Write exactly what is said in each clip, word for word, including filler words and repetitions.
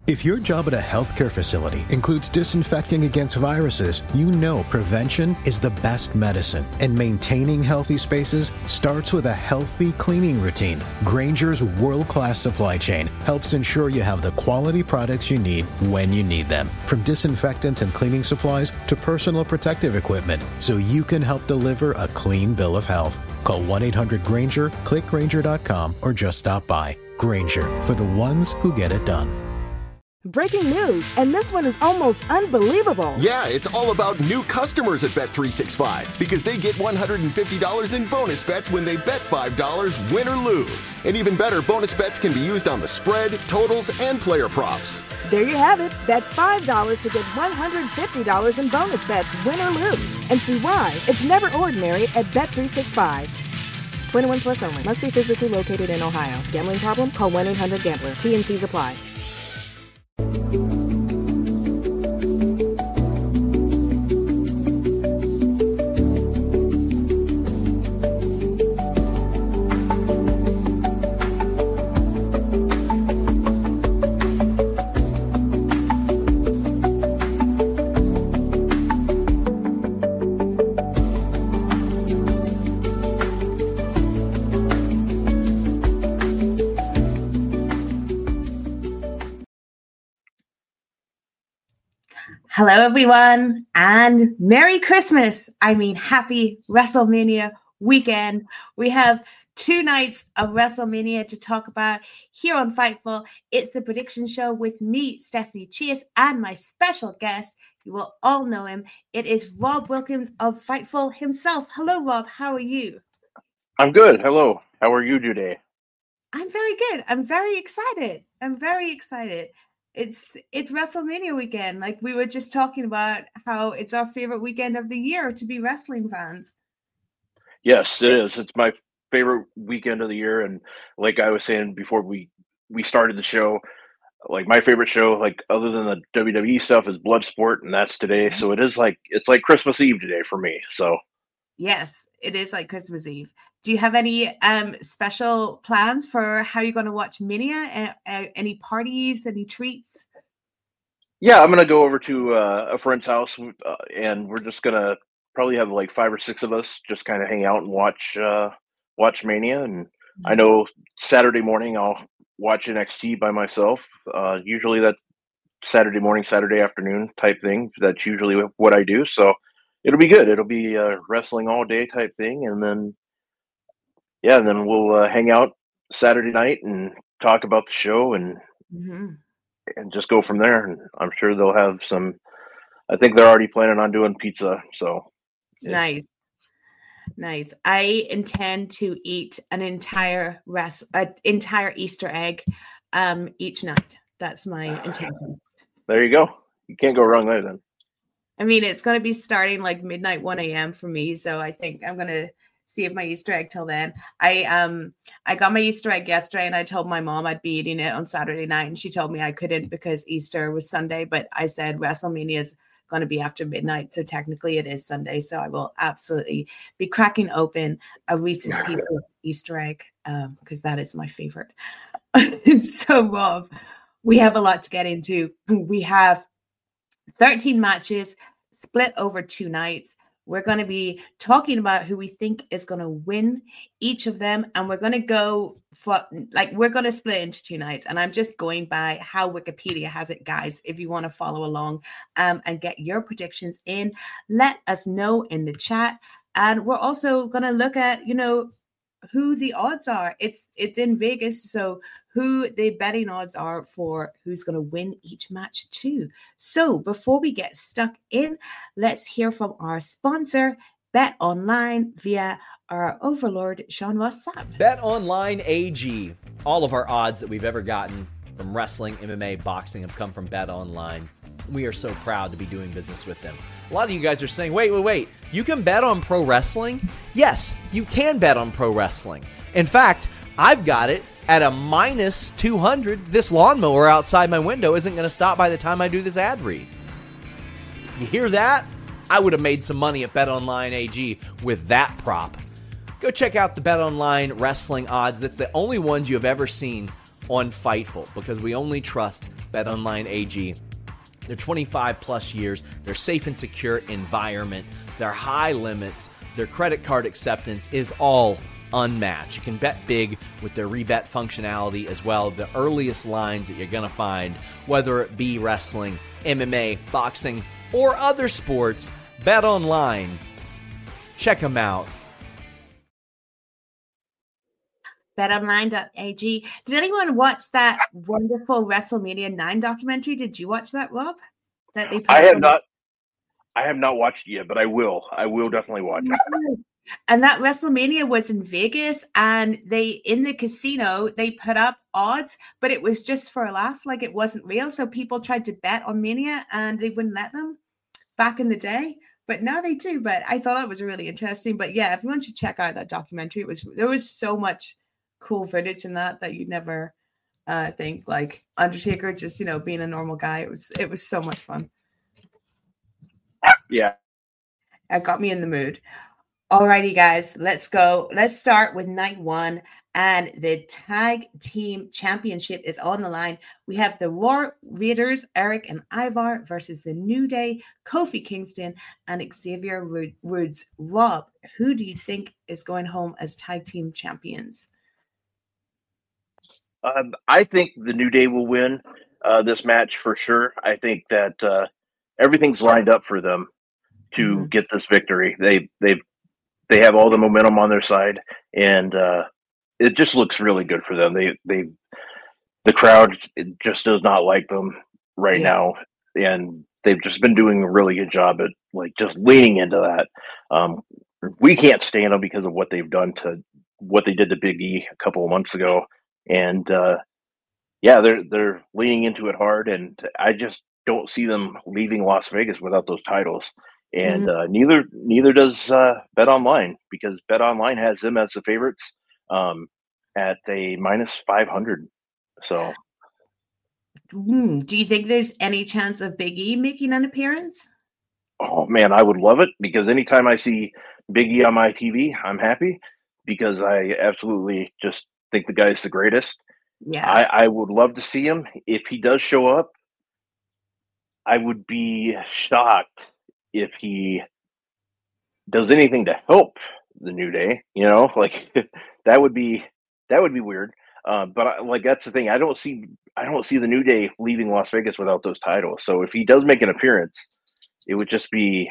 If your job at a healthcare facility includes disinfecting against viruses, you know prevention is the best medicine, and maintaining healthy spaces starts with a healthy cleaning routine. Grainger's world-class supply chain helps ensure you have the quality products you need when you need them, from disinfectants and cleaning supplies to personal protective equipment, so you can help deliver a clean bill of health. Call one eight hundred Grainger, click Grainger dot com, or just stop by. Grainger, for the ones who get it done. Breaking news, and this one is almost unbelievable. Yeah, it's all about new customers at Bet three sixty-five because they get one hundred fifty dollars in bonus bets when they bet five dollars, win or lose. And even better, bonus bets can be used on the spread, totals, and player props. There you have it. Bet five dollars to get one hundred fifty dollars in bonus bets, win or lose. And see why it's never ordinary at Bet three sixty-five. twenty-one plus only. Must be physically located in Ohio. Gambling problem? Call one eight hundred gambler. T N Cs apply. Hello, everyone, and Merry Christmas. I mean, happy WrestleMania weekend. We have two nights of WrestleMania to talk about here on Fightful. It's the prediction show with me, Stephanie Chase, and my special guest. You will all know him. It is Rob Wilkins of Fightful himself. Hello, Rob. How are you? I'm good. Hello. How are you today? I'm very good. I'm very excited. I'm very excited. It's it's WrestleMania weekend. Like we were just talking about how it's our favorite weekend of the year to be wrestling fans. Yes, it is. It's my favorite weekend of the year. And like I was saying before we, we started the show, like my favorite show, like other than the W W E stuff, is Bloodsport, and that's today. So it is like it's like Christmas Eve today for me. So yes, it is like Christmas Eve. Do you have any um, special plans for how you're going to watch Mania? Uh, uh, any parties, any treats? Yeah, I'm going to go over to uh, a friend's house, uh, and we're just going to probably have like five or six of us just kind of hang out and watch uh, watch Mania. And mm-hmm. I know Saturday morning I'll watch N X T by myself. Uh, usually that Saturday morning, Saturday afternoon type thing. That's usually what I do. So it'll be good. It'll be a wrestling all day type thing. And then Yeah, and then we'll uh, hang out Saturday night and talk about the show and mm-hmm. and just go from there. And I'm sure they'll have some. I think they're already planning on doing pizza. So yeah. Nice, nice. I intend to eat an entire rest, an entire Easter egg, um, each night. That's my intention. There you go. You can't go wrong there then. I mean, it's going to be starting like midnight, one a.m. for me. So I think I'm going to see if my Easter egg till then. I um I got my Easter egg yesterday, and I told my mom I'd be eating it on Saturday night, and she told me I couldn't because Easter was Sunday. But I said WrestleMania is going to be after midnight, so technically it is Sunday. So I will absolutely be cracking open a Reese's Pieces Easter egg um, because that is my favorite. So Rob, we have a lot to get into. We have thirteen matches split over two nights. We're going to be talking about who we think is going to win each of them. And we're going to go for, like, we're going to split into two nights. And I'm just going by how Wikipedia has it, guys. If you want to follow along um, and get your predictions in, let us know in the chat. And we're also going to look at, you know, who the odds are. It's it's in Vegas, so who the betting odds are for who's going to win each match too. So before we get stuck in, let's hear from our sponsor, BetOnline, via our overlord, Sean Ross Sapp. BetOnline A G. All of our odds that we've ever gotten from wrestling, M M A, boxing have come from BetOnline. We are so proud to be doing business with them. A lot of you guys are saying, wait, wait, wait, you can bet on pro wrestling? Yes, you can bet on pro wrestling. In fact, I've got it at a minus two hundred. This lawnmower outside my window isn't going to stop by the time I do this ad read. You hear that? I would have made some money at BetOnline A G with that prop. Go check out the BetOnline wrestling odds. That's the only ones you have ever seen on Fightful because we only trust BetOnline A G. They're twenty-five plus years, their safe and secure environment, their high limits, their credit card acceptance is all unmatched. You can bet big with their rebet functionality as well. The earliest lines that you're going to find, whether it be wrestling, M M A, boxing, or other sports, BetOnline. Check them out. bet online dot a g. Did anyone watch that wonderful WrestleMania nine documentary? Did you watch that, Rob? That they I have not. I have not watched it yet, but I will. I will definitely watch it. And that WrestleMania was in Vegas, and they in the casino they put up odds, but it was just for a laugh, like it wasn't real. So people tried to bet on Mania, and they wouldn't let them back in the day. But now they do. But I thought that was really interesting. But yeah, everyone should check out that documentary. It was there was so much cool footage in that that you'd never uh, think, like Undertaker just you know being a normal guy. It was it was so much fun. Yeah, it got me in the mood. Alrighty, guys, let's go. Let's start with night one, and the tag team championship is on the line. We have the War Raiders, Eric and Ivar, versus the New Day, Kofi Kingston and Xavier Woods. Rob, who do you think is going home as tag team champions? Um, I think the New Day will win uh, this match for sure. I think that uh, everything's lined up for them to mm-hmm. get this victory. They they've They have all the momentum on their side, and uh, it just looks really good for them. They, they, the crowd just does not like them right yeah. now, and they've just been doing a really good job at like just leaning into that. Um, we can't stand them because of what they've done to what they did to Big E a couple of months ago, and uh, yeah, they're they're leaning into it hard, and I just don't see them leaving Las Vegas without those titles. And uh, neither neither does uh, BetOnline, because BetOnline has them as the favorites um, at a minus five hundred. So, mm, do you think there's any chance of Big E making an appearance? Oh man, I would love it, because anytime I see Big E on my T V, I'm happy, because I absolutely just think the guy's the greatest. Yeah, I, I would love to see him. If he does show up, I would be shocked if he does anything to help the New Day, you know, like that would be, that would be weird. Uh, but I, like, that's the thing. I don't see, I don't see the New Day leaving Las Vegas without those titles. So if he does make an appearance, it would just be,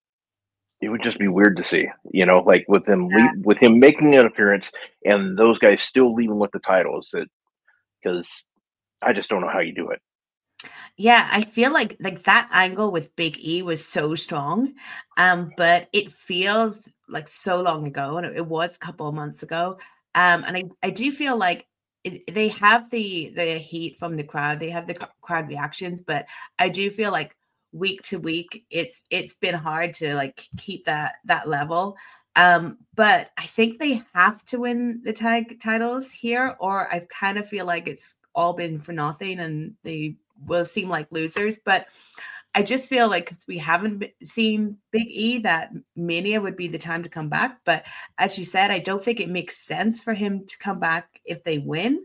it would just be weird to see, you know, like with him, yeah. le- with him making an appearance and those guys still leaving with the titles, that, because I just don't know how you do it. Yeah, I feel like like that angle with Big E was so strong, um, but it feels like so long ago, and it, it was a couple of months ago. Um, and I, I do feel like it, they have the the heat from the crowd, they have the crowd reactions, but I do feel like week to week, it's it's been hard to like keep that that level. Um, but I think they have to win the tag titles here, or I kind of feel like it's all been for nothing, and they will seem like losers. But I just feel like, because we haven't seen Big E, that Mania would be the time to come back. But as you said, I don't think it makes sense for him to come back if they win.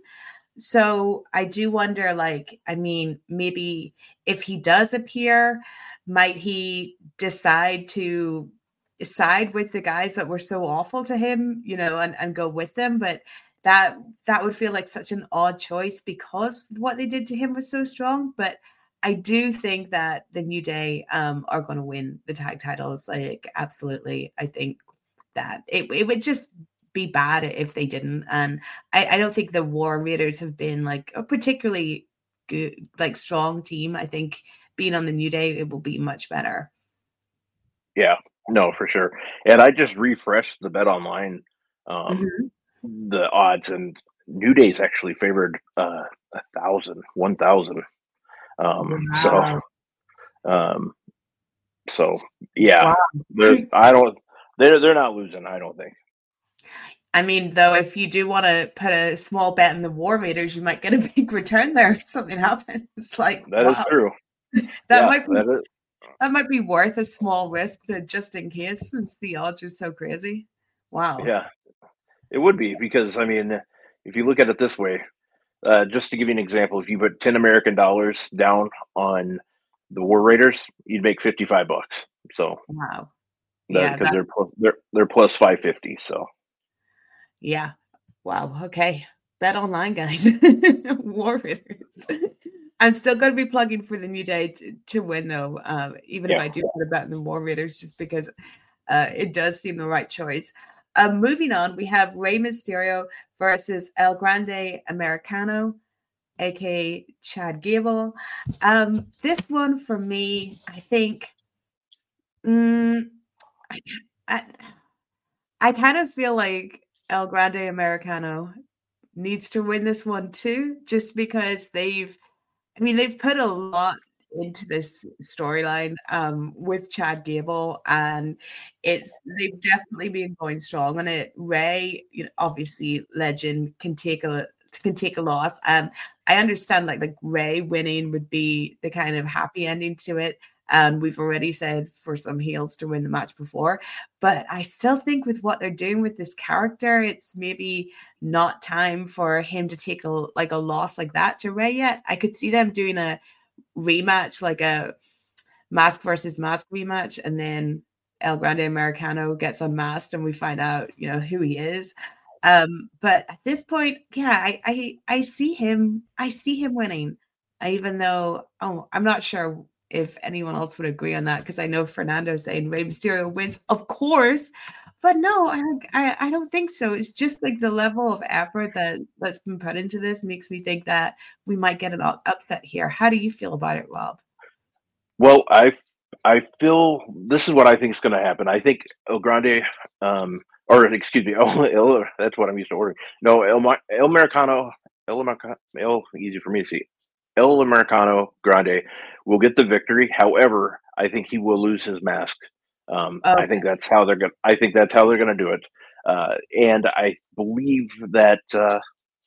So I do wonder, like, I mean, maybe if he does appear, might he decide to side with the guys that were so awful to him, you know, and, and go with them? But that that would feel like such an odd choice, because what they did to him was so strong. But I do think that the New Day um, are going to win the tag titles. Like, absolutely. I think that it, it would just be bad if they didn't. And I, I don't think the War Raiders have been like a particularly good, like strong team. I think being on the New Day, it will be much better. Yeah, no, for sure. And I just refreshed the BetOnline um, mm-hmm. the odds, and New Day's actually favored uh, a thousand, one thousand. Um, wow. So, um, so yeah, wow. I don't. They're they're not losing. I don't think. I mean, though, if you do want to put a small bet in the War Raiders, you might get a big return there if something happens. It's like that wow. is true. that yeah, might be that, is. that might be worth a small risk, just in case, since the odds are so crazy. Wow. Yeah. It would be, because, I mean, if you look at it this way, Uh, just to give you an example, if you put ten American dollars down on the War Raiders, you'd make fifty-five bucks. So Wow. because Yeah, that, they're plus, they're they're plus five fifty. So yeah. Wow. Okay. Bet online, guys. War Raiders. I'm still going to be plugging for the New Day to, to win, though, um, even yeah. if I do put a bet in the War Raiders, just because uh, it does seem the right choice. Um, moving on, we have Rey Mysterio versus El Grande Americano, aka Chad Gable. Um, this one for me, I think, mm, I, I, I kind of feel like El Grande Americano needs to win this one too, just because they've, I mean, they've put a lot into this storyline um, with Chad Gable, and it's they've definitely been going strong on it. Rey, you know, obviously legend, can take a can take a loss. Um, I understand like like Rey winning would be the kind of happy ending to it. And we've already said for some heels to win the match before, but I still think with what they're doing with this character, it's maybe not time for him to take a like a loss like that to Rey yet. I could see them doing a rematch, like a mask versus mask rematch, and then El Grande Americano gets unmasked and we find out, you know, who he is. Um, but at this point, yeah, I, I I see him, I see him winning, even though oh, I'm not sure if anyone else would agree on that, because I know Fernando saying Rey Mysterio wins, of course, but no, I don't. I, I don't think so. It's just like the level of effort that that's been put into this makes me think that we might get an upset here. How do you feel about it, Rob? Well, I I feel this is what I think is going to happen. I think El Grande, um, or excuse me, El, El, that's what I'm used to ordering. No, El, El Americano, El Americano, El, easy for me to see. El Americano Grande will get the victory. However, I think he will lose his mask. Um, Okay. I think that's how they're going. I think that's how they're going to do it. Uh, and I believe that. Uh,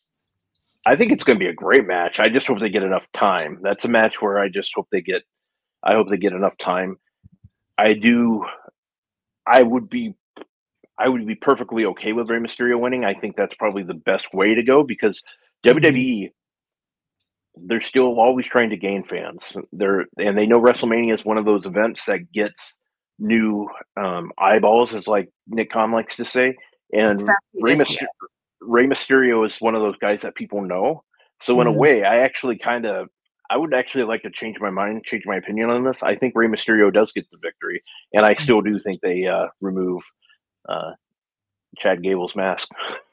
I think it's going to be a great match. I just hope they get enough time. That's a match where I just hope they get. I hope they get enough time. I do. I would be. I would be perfectly okay with Rey Mysterio winning. I think that's probably the best way to go because mm-hmm. W W E. They're still always trying to gain fans. They're and they know WrestleMania is one of those events that gets new um, eyeballs, as like Nick Khan likes to say. And Rey, Myster- Rey Mysterio is one of those guys that people know. So mm-hmm. in a way, I actually kind of, I would actually like to change my mind, change my opinion on this. I think Rey Mysterio does get the victory, and I still do think they uh, remove uh, Chad Gable's mask.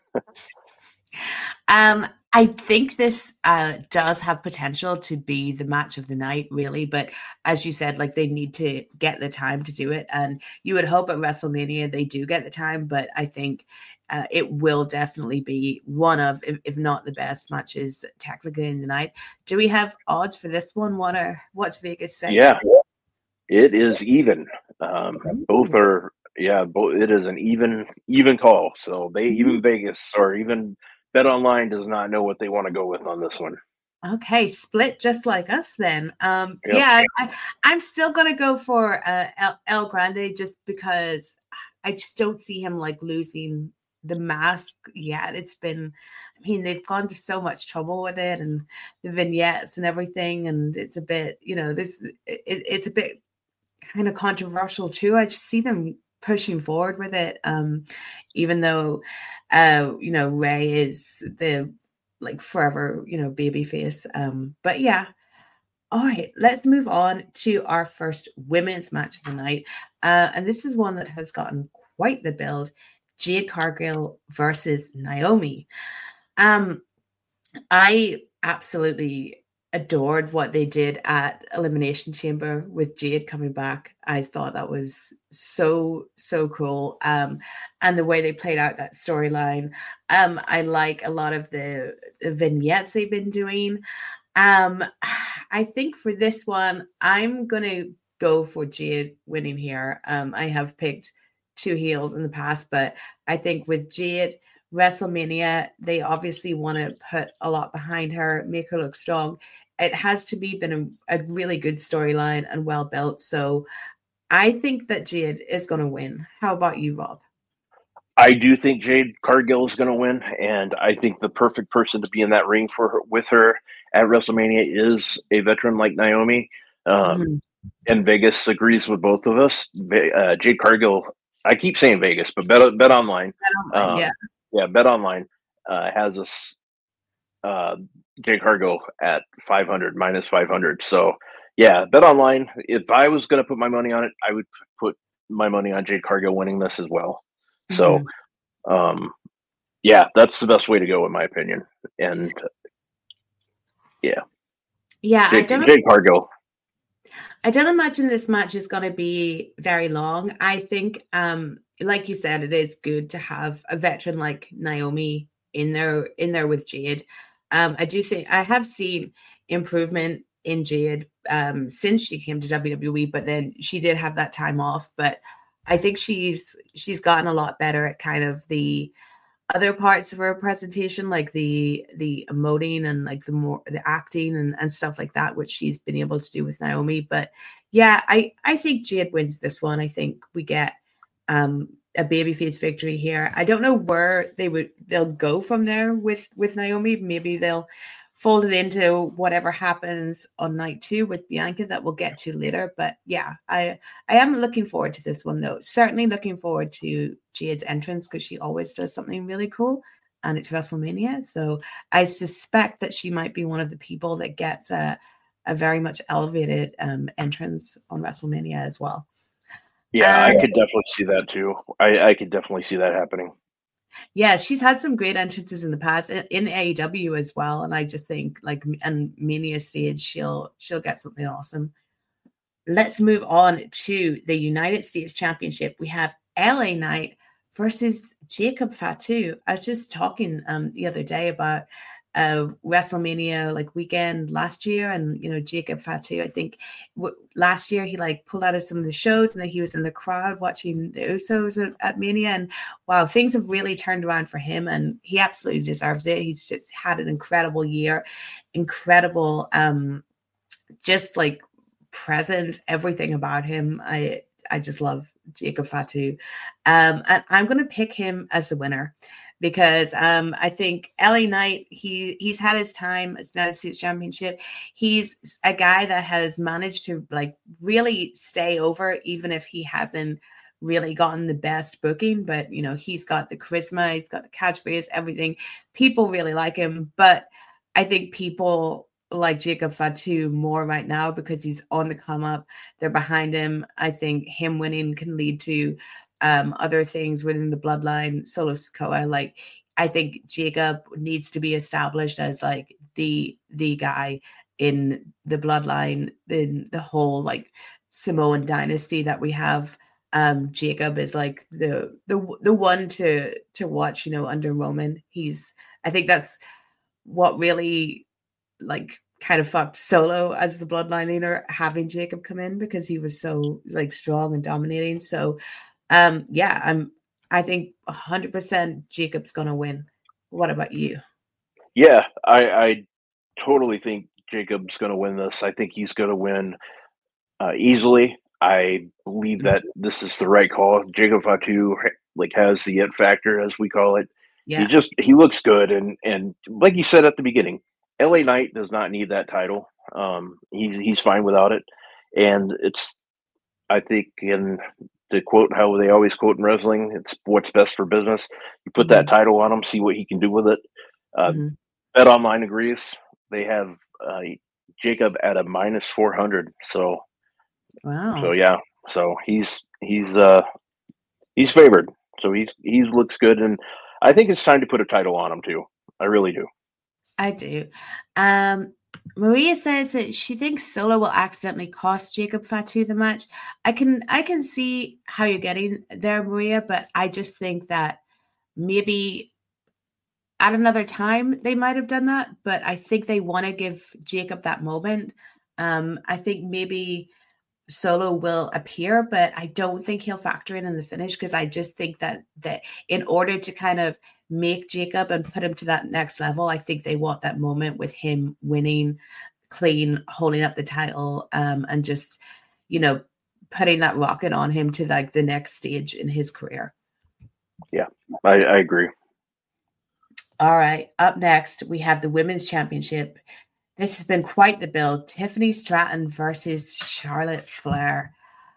um. I think this uh, does have potential to be the match of the night, really. But as you said, like they need to get the time to do it. And you would hope at WrestleMania they do get the time. But I think uh, it will definitely be one of, if, if not the best matches technically in the night. Do we have odds for this one? What are, what's Vegas saying? Yeah, it is even. Um, both are, yeah, both, it is an even, even call. So they, mm-hmm. even Vegas or even Bet Online does not know what they want to go with on this one. Okay, split just like us then. Um, yep. Yeah, I, I'm still going to go for uh, El, El Grande just because I just don't see him like losing the mask yet. It's been, I mean, they've gone to so much trouble with it and the vignettes and everything. And it's a bit, you know, this it, it's a bit kind of controversial too. I just see them pushing forward with it, um, even though, uh, you know, Rey is the like forever, you know, baby face. Um, but yeah. All right, let's move on to our first women's match of the night. Uh, and this is one that has gotten quite the build. Jade Cargill versus Naomi. Um, I absolutely adored what they did at Elimination Chamber with Jade coming back. I thought that was so, so cool. Um, and the way they played out that storyline. Um, I like a lot of the, the vignettes they've been doing. Um, I think for this one, I'm going to go for Jade winning here. Um, I have picked two heels in the past, but I think with Jade, WrestleMania, they obviously want to put a lot behind her, make her look strong. It has to be been a, a really good storyline and well built. So I think that Jade is going to win. How about you, Rob? I do think Jade Cargill is going to win, and I think the perfect person to be in that ring for her, with her at WrestleMania is a veteran like Naomi. Um, mm-hmm. And Vegas agrees with both of us. Uh, Jade Cargill, I keep saying Vegas, but Bet, Bet Online, Bet Online um, yeah, yeah, Bet Online uh, has us uh, Jade Cargill at five hundred, minus five hundred. So yeah, Bet Online. If I was going to put my money on it, I would put my money on Jade Cargill winning this as well. So, mm-hmm. um, yeah, that's the best way to go in my opinion. And yeah, yeah, Jade, I don't. Jade Cargill. I don't imagine this match is going to be very long. I think, um, like you said, it is good to have a veteran like Naomi in there, in there with Jade. Um, I do think I have seen improvement in Jade um, since she came to W W E, but then she did have that time off. But I think she's she's gotten a lot better at kind of the other parts of her presentation, like the the emoting and like the more the acting and, and stuff like that, which she's been able to do with Naomi. But yeah, I I think Jade wins this one. I think we get um a babyface victory here. I don't know where they would they'll go from there with with Naomi. Maybe they'll fold it into whatever happens on night two with Bianca that we'll get to later. But yeah, I I am looking forward to this one though. Certainly looking forward to Jade's entrance because she always does something really cool and it's WrestleMania. So I suspect that she might be one of the people that gets a, a very much elevated um, entrance on WrestleMania as well. Yeah, um, I could definitely see that too. I, I could definitely see that happening. Yeah, she's had some great entrances in the past in, in A E W as well, and I just think like and Mania stage she'll she'll get something awesome. Let's move on to the United States Championship. We have L A Knight versus Jacob Fatu. I was just talking um the other day about uh WrestleMania like weekend last year, and you know Jacob Fatu. I think w- last year he like pulled out of some of the shows, and then he was in the crowd watching the Usos at, at Mania. And wow, things have really turned around for him, and he absolutely deserves it. He's just had an incredible year, incredible, um, just like presence, everything about him. I I just love Jacob Fatu, um, and I'm going to pick him as the winner. Because um, I think L A Knight, he he's had his time as United States Championship. He's a guy that has managed to like really stay over, even if he hasn't really gotten the best booking. But you know, he's got the charisma, he's got the catchphrase, everything. People really like him, but I think people like Jacob Fatu more right now because he's on the come up. They're behind him. I think him winning can lead to Um, other things within the bloodline. Solo Sikoa, like I think Jacob needs to be established as like the the guy in the bloodline, in the whole like Samoan dynasty that we have. Um, Jacob is like the the the one to to watch, you know, under Roman. He's I think that's what really like kind of fucked Solo as the bloodline leader, having Jacob come in because he was so like strong and dominating. So Um, yeah, I'm, I think one hundred percent Jacob's going to win. What about you? Yeah, I, I totally think Jacob's going to win this. I think he's going to win uh, easily. I believe that this is the right call. Jacob Fatu like has the it factor, as we call it. Yeah. He just, he looks good. And, and like you said at the beginning, L A Knight does not need that title. Um, he's, he's fine without it. And it's, I think in, to quote how they always quote in wrestling, it's what's best for business. You put mm-hmm. that title on him, see what he can do with it. Uh, mm-hmm. Bet Online agrees. They have uh, Jacob at a minus four hundred. So, wow. So yeah, so he's he's uh, he's favored. So he's he looks good, and I think it's time to put a title on him too. I really do. I do. Um, Maria says that she thinks Solo will accidentally cost Jacob Fatu the match. I can I can see how you're getting there, Maria, but I just think that maybe at another time they might have done that, but I think they want to give Jacob that moment. Um, I think maybe Solo will appear, but I don't think he'll factor in in the finish because I just think that that in order to kind of make Jacob and put him to that next level, I think they want that moment with him winning clean, holding up the title, um, and just, you know, putting that rocket on him to like the next stage in his career. Yeah, I, I agree. All right. Up next, we have the Women's Championship. This has been quite the build. Tiffany Stratton versus Charlotte Flair.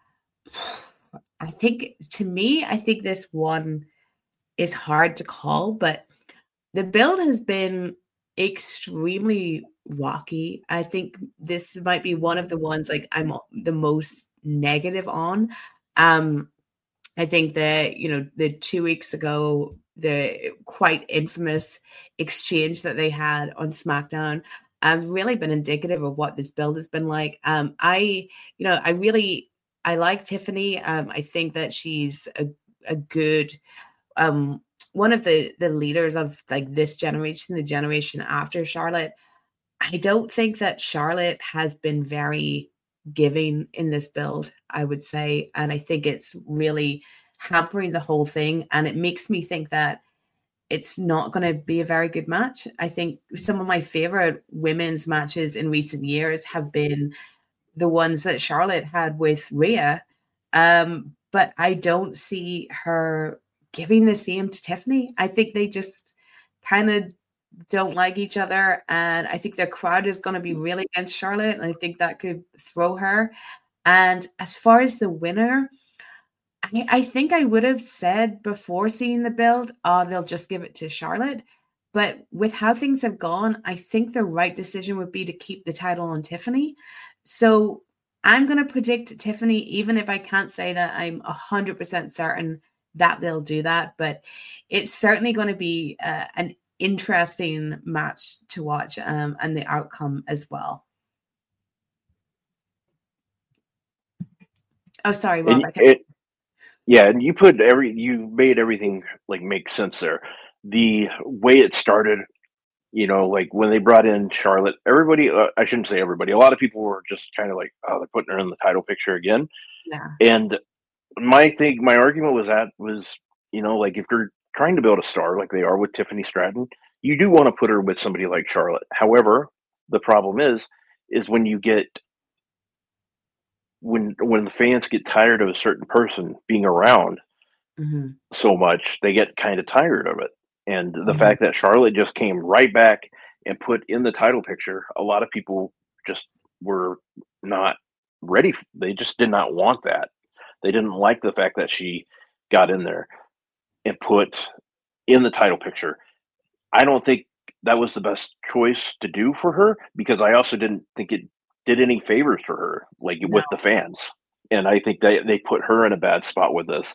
I think, to me, I think this one is hard to call, but the build has been extremely rocky. I think this might be one of the ones like I'm the most negative on. Um, I think that, you know, the two weeks ago, the quite infamous exchange that they had on SmackDown have really been indicative of what this build has been like. Um, I, you know, I really, I like Tiffany. Um, I think that she's a, a good, um, one of the the leaders of like this generation, the generation after Charlotte. I don't think that Charlotte has been very giving in this build, I would say. And I think it's really hampering the whole thing. And it makes me think that it's not going to be a very good match. I think some of my favorite women's matches in recent years have been the ones that Charlotte had with Rhea. Um, but I don't see her giving the same to Tiffany. I think they just kind of don't like each other. And I think their crowd is going to be really against Charlotte. And I think that could throw her. And as far as the winner, I, I think I would have said before seeing the build, oh, they'll just give it to Charlotte. But with how things have gone, I think the right decision would be to keep the title on Tiffany. So I'm going to predict Tiffany, even if I can't say that I'm one hundred percent certain that they'll do that. But it's certainly going to be uh, an interesting match to watch, um, and the outcome as well. Oh, sorry, Rob. It, it, yeah, and you put every you made everything like make sense there. The way it started, you know, like when they brought in Charlotte, everybody, uh, I shouldn't say everybody, a lot of people were just kind of like, oh, they're putting her in the title picture again. Yeah. And my thing, my argument was that was, you know, like if you're trying to build a star like they are with Tiffany Stratton, you do want to put her with somebody like Charlotte. However, the problem is, is when you get, when, when the fans get tired of a certain person being around mm-hmm. so much, they get kind of tired of it. And the mm-hmm. fact that Charlotte just came right back and put in the title picture, a lot of people just were not ready. They just did not want that. They didn't like the fact that she got in there and put in the title picture. I don't think that was the best choice to do for her, because I also didn't think it did any favors for her, like no. with the fans. And I think they, they put her in a bad spot with this.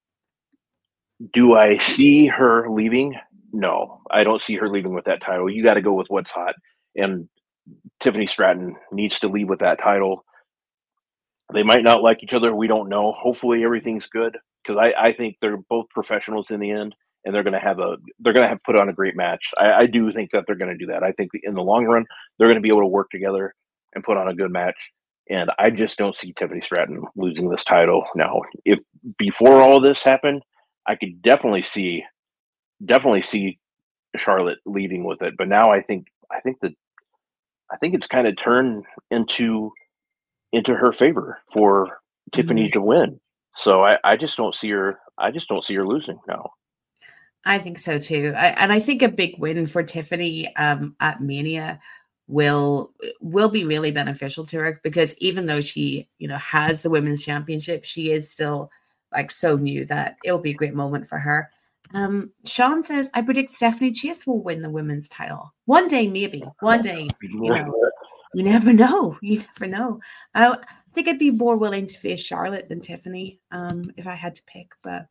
Do I see her leaving? No, I don't see her leaving with that title. You got to go with what's hot. And Tiffany Stratton needs to leave with that title. They might not like each other. We don't know. Hopefully everything's good, because I, I think they're both professionals in the end, and they're going to have a they're going to have put on a great match. I, I do think that they're going to do that. I think in the long run, they're going to be able to work together and put on a good match. And I just don't see Tiffany Stratton losing this title. Now, if before all this happened, I could definitely see, definitely see Charlotte leading with it. But now I think, I think that, I think it's kind of turned into, into her favor for mm-hmm. Tiffany to win. So I, I just don't see her. I just don't see her losing now. I think so too. I, and I think a big win for Tiffany um, at Mania will will be really beneficial to her, because even though she, you know, has the women's championship, she is still like so new that it'll be a great moment for her. Um, Sean says, I predict Stephanie Chase will win the women's title. One day, maybe. One day. You know, you never know. You never know. I, I think I'd be more willing to face Charlotte than Tiffany um, if I had to pick, but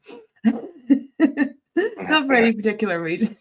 not for any particular reason.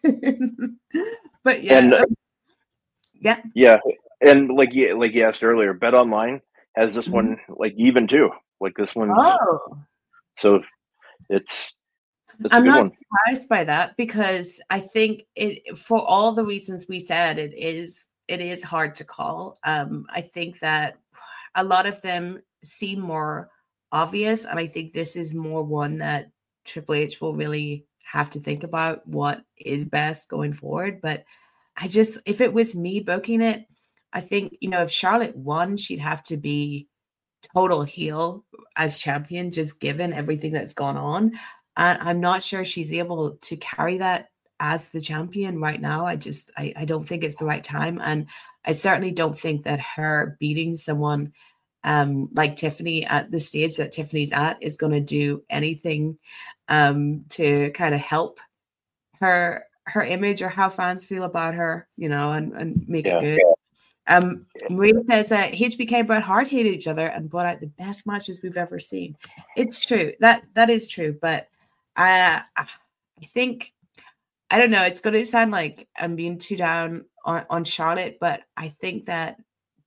But yeah. And, uh, yeah. Yeah. And like you, like you asked earlier, Bet Online has this mm-hmm. one like even too. Like this one. Oh. So it's, it's I'm not one. surprised by that, because I think it, for all the reasons we said, it is it is hard to call. Um, I think that a lot of them seem more obvious, and I think this is more one that Triple H will really have to think about what is best going forward. But I just, if it was me booking it, I think, you know, if Charlotte won, she'd have to be total heel as champion, just given everything that's gone on. And I'm not sure she's able to carry that as the champion right now. I just, I, I don't think it's the right time. And I certainly don't think that her beating someone um, like Tiffany at the stage that Tiffany's at is going to do anything um, to kind of help her, her image or how fans feel about her, you know, and, and make Yeah. it good. Um, Maria says that H B K and Bret Hart hated each other and brought out the best matches we've ever seen. It's true. That that is true. But I, I think, I don't know, it's going to sound like I'm being too down on, on Charlotte, but I think that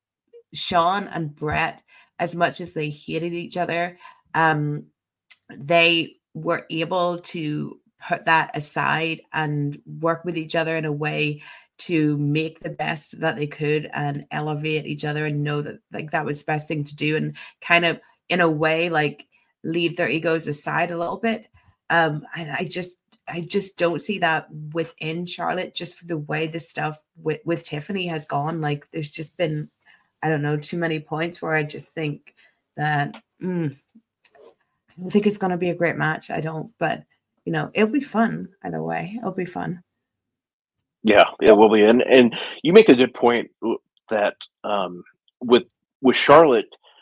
Shawn and Bret, as much as they hated each other, um, they were able to put that aside and work with each other in a way to make the best that they could and elevate each other and know that like that was the best thing to do and kind of in a way like leave their egos aside a little bit. Um, and I just I just don't see that within Charlotte just for the way the stuff with, with Tiffany has gone. Like there's just been, I don't know, too many points where I just think that mm, I don't think it's going to be a great match. I don't, but you know, it'll be fun either way. It'll be fun. Yeah, it will be. And and you make a good point that um, with with Charlotte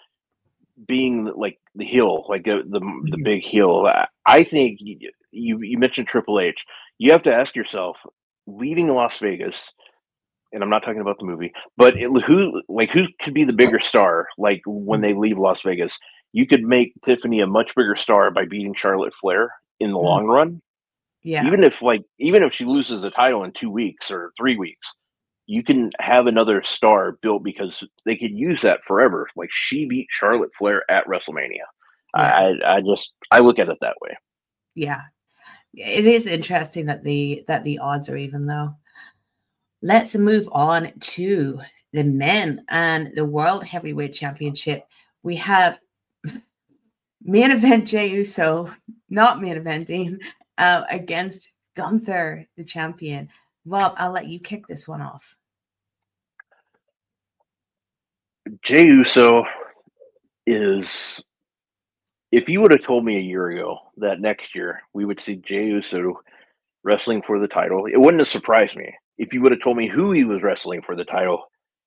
being like the heel, like the the, the big heel, I think you, you mentioned Triple H. You have to ask yourself, leaving Las Vegas, and I'm not talking about the movie, but it, who like who could be the bigger star? Like when they leave Las Vegas, you could make Tiffany a much bigger star by beating Charlotte Flair in the mm. long run. Yeah. Even if like even if she loses the title in two weeks or three weeks, you can have another star built because they could use that forever. Like she beat Charlotte Flair at WrestleMania. Yeah. I I just I look at it that way. Yeah. It is interesting that the that the odds are even though. Let's move on to the men and the World Heavyweight Championship. We have main event Jey Uso, not main eventing. Uh, against Gunther, the champion. Rob, I'll let you kick this one off. Jey Uso is, if you would have told me a year ago that next year we would see Jey Uso wrestling for the title, it wouldn't have surprised me. If you would have told me who he was wrestling for the title,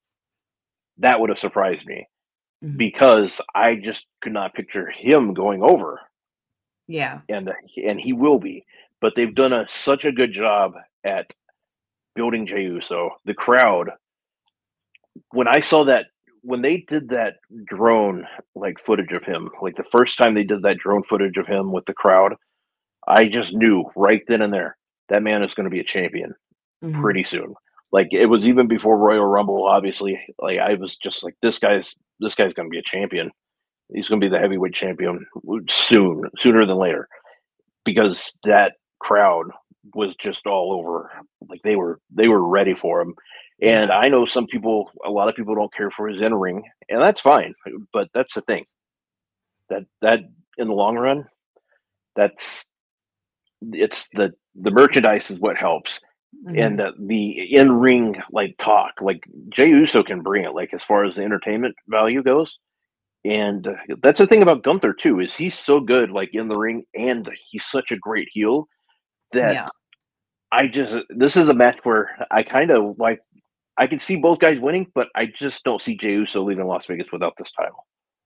that would have surprised me mm-hmm. because I just could not picture him going over. Yeah. And and he will be. But they've done a, such a good job at building Jey Uso. The crowd, when I saw that, when they did that drone like footage of him, like the first time they did that drone footage of him with the crowd, I just knew right then and there, that man is going to be a champion mm-hmm. pretty soon. Like it was even before Royal Rumble, obviously. Like I was just like, this guy's this guy's going to be a champion. He's going to be the heavyweight champion soon, sooner than later, because that crowd was just all over. Like they were, they were ready for him. And I know some people, a lot of people don't care for his in ring, and that's fine. But that's the thing. That that in the long run, that's it's the the merchandise is what helps, mm-hmm. and the, the in ring like talk, like Jey Uso can bring it. Like as far as the entertainment value goes. And uh, that's the thing about Gunther too, is he's so good, like in the ring, and he's such a great heel that yeah. I just, this is a match where I kind of like, I can see both guys winning, but I just don't see Jey Uso leaving Las Vegas without this title.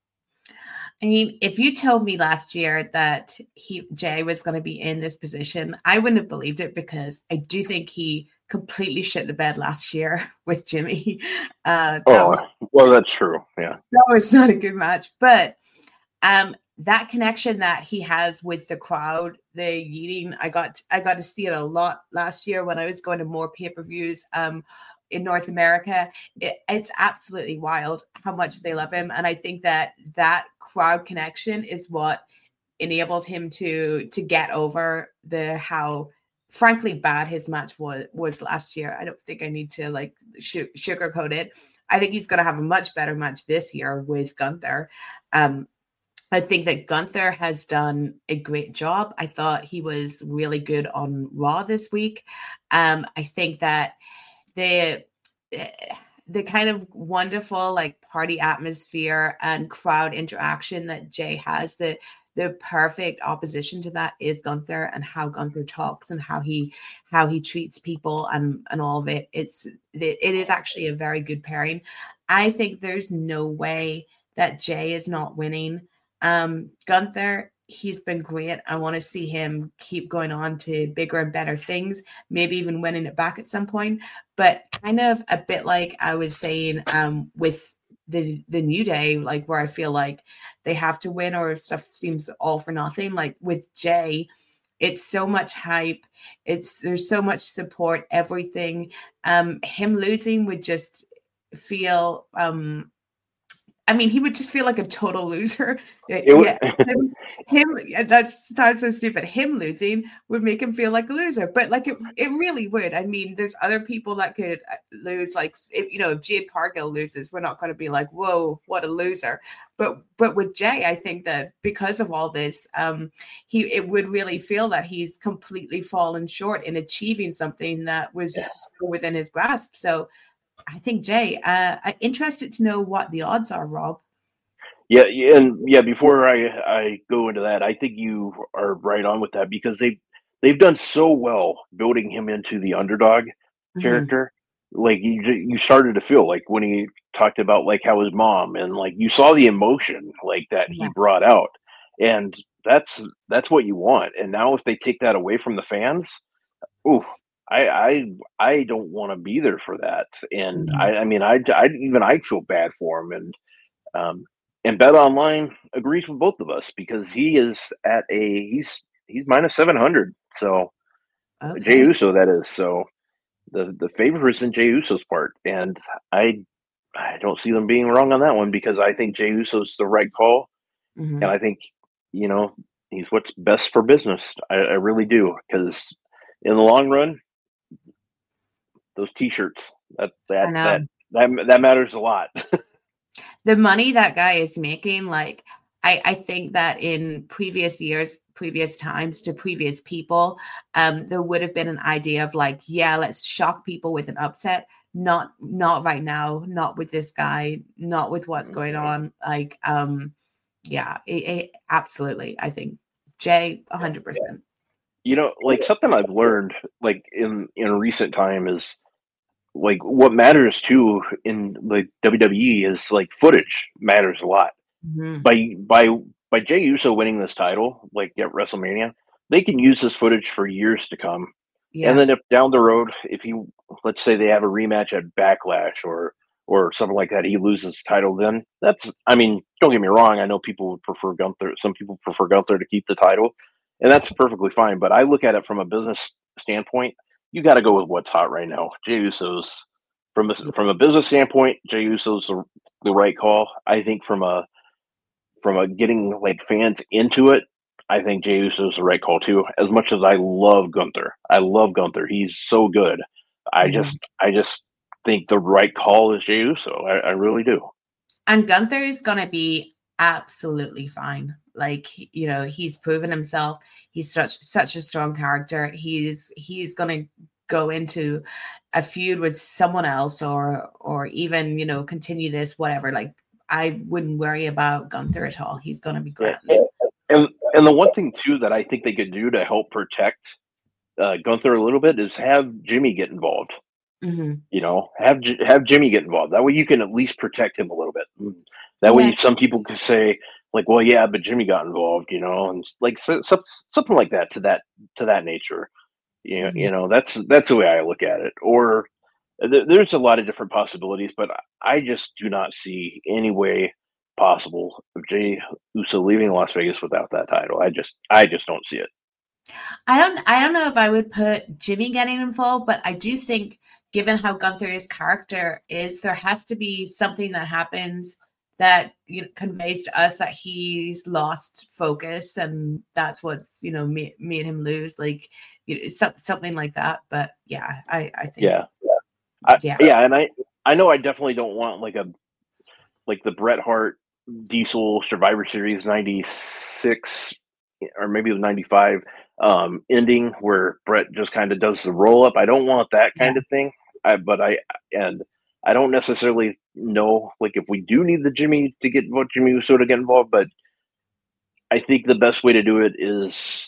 I mean, if you told me last year that he Jey was going to be in this position, I wouldn't have believed it because I do think he completely shit the bed last year with Jimmy. Uh, that oh, was, well, that's true. Yeah. That was not a good match. But um, that connection that he has with the crowd, the yeeting, I got I got to see it a lot last year when I was going to more pay-per-views um, in North America. It, it's absolutely wild how much they love him. And I think that that crowd connection is what enabled him to to get over the how frankly bad his match was was last year. I don't think I need to like sh- sugarcoat it. I think he's going to have a much better match this year with Gunther. Um, I think that Gunther has done a great job. I thought he was really good on Raw this week. Um, I think that the the kind of wonderful like party atmosphere and crowd interaction that Jey has, the the perfect opposition to that is Gunther, and how Gunther talks and how he how he treats people and and all of it. It's it, it is actually a very good pairing. I think there's no way that Jay is not winning. Um, Gunther, he's been great. I want to see him keep going on to bigger and better things, maybe even winning it back at some point. But kind of a bit like I was saying um, with the the New Day, like where I feel like they have to win or stuff seems all for nothing. Like with Jay, it's so much hype. It's there's so much support, everything. Um, him losing would just feel um I mean, he would just feel like a total loser. Yeah, him, him that sounds so stupid. Him losing would make him feel like a loser, but like it, it really would. I mean, there's other people that could lose. Like, if, you know, if Jade Cargill loses, we're not going to be like, "Whoa, what a loser!" But but with Jay, I think that because of all this, um, he it would really feel that he's completely fallen short in achieving something that was yeah. within his grasp. So. I think Jay, uh, I'm interested to know what the odds are, Rob. Yeah, and yeah, before I I go into that, I think you are right on with that because they they've done so well building him into the underdog mm-hmm. character. Like you you started to feel like when he talked about like how his mom and like you saw the emotion like that yeah. he brought out, and that's that's what you want. And now if they take that away from the fans, ooh. I, I I don't want to be there for that, and mm-hmm. I, I mean I, I even I feel bad for him, and um and Bet Online agrees with both of us because he is at a he's he's minus seven hundred, so okay. Jey Uso that is, so the the favor is in Jey Uso's part, and I I don't see them being wrong on that one because I think Jey Uso's the right call, mm-hmm. and I think you know he's what's best for business. I, I really do because in the long run. Those T-shirts that that that that that matters a lot. The money that guy is making, like I I think that in previous years, previous times to previous people, um, there would have been an idea of like, yeah, let's shock people with an upset. Not not right now, not with this guy, not with what's going on. Like, um, yeah, it, it, absolutely. I think Jay, a hundred percent. You know, like something I've learned, like in in recent time is. Like what matters too in like W W E is like footage matters a lot. Mm-hmm. By by by Jey Uso winning this title, like at WrestleMania, they can use this footage for years to come. Yeah. And then if down the road, if he let's say they have a rematch at Backlash or or something like that, he loses the title, then that's I mean, don't get me wrong, I know people would prefer Gunther, some people prefer Gunther to keep the title, and that's perfectly fine. But I look at it from a business standpoint. You got to go with what's hot right now. Jey Uso's from a, from a business standpoint. Jey Uso's the, the right call. I think from a from a getting like fans into it, I think Jey Uso's the right call too. As much as I love Gunther, I love Gunther. He's so good. I mm-hmm. just I just think the right call is Jey Uso. I, I really do. And Gunther is gonna be absolutely fine. Like, you know, he's proven himself. He's such such a strong character. He's he's gonna go into a feud with someone else or or even, you know, continue this, whatever. Like, I wouldn't worry about Gunther at all. He's gonna be great. And and the one thing too that I think they could do to help protect uh, Gunther a little bit is have Jimmy get involved. Mm-hmm. You know, have have Jimmy get involved. That way you can at least protect him a little bit. That way, yeah. some people could say, like, well, yeah, but Jimmy got involved, you know, and like so, so, something like that to that to that nature. You know, mm-hmm. you know, that's that's the way I look at it. Or th- there's a lot of different possibilities, but I just do not see any way possible of Jey Uso leaving Las Vegas without that title. I just I just don't see it. I don't I don't know if I would put Jimmy getting involved, but I do think, given how Gunther's character is, there has to be something that happens that, you know, conveys to us that he's lost focus, and that's what's, you know, made, made him lose, like, you know, so, something like that. But yeah, I, I think yeah, yeah, I, yeah, yeah, and I, I know I definitely don't want like a like the Bret Hart Diesel Survivor Series ninety-six or maybe it was ninety-five um, ending where Bret just kind of does the roll up. I don't want that kind yeah. of thing. I, but I and I don't necessarily know like if we do need the Jimmy to get what Jimmy Uso to get involved, but I think the best way to do it is,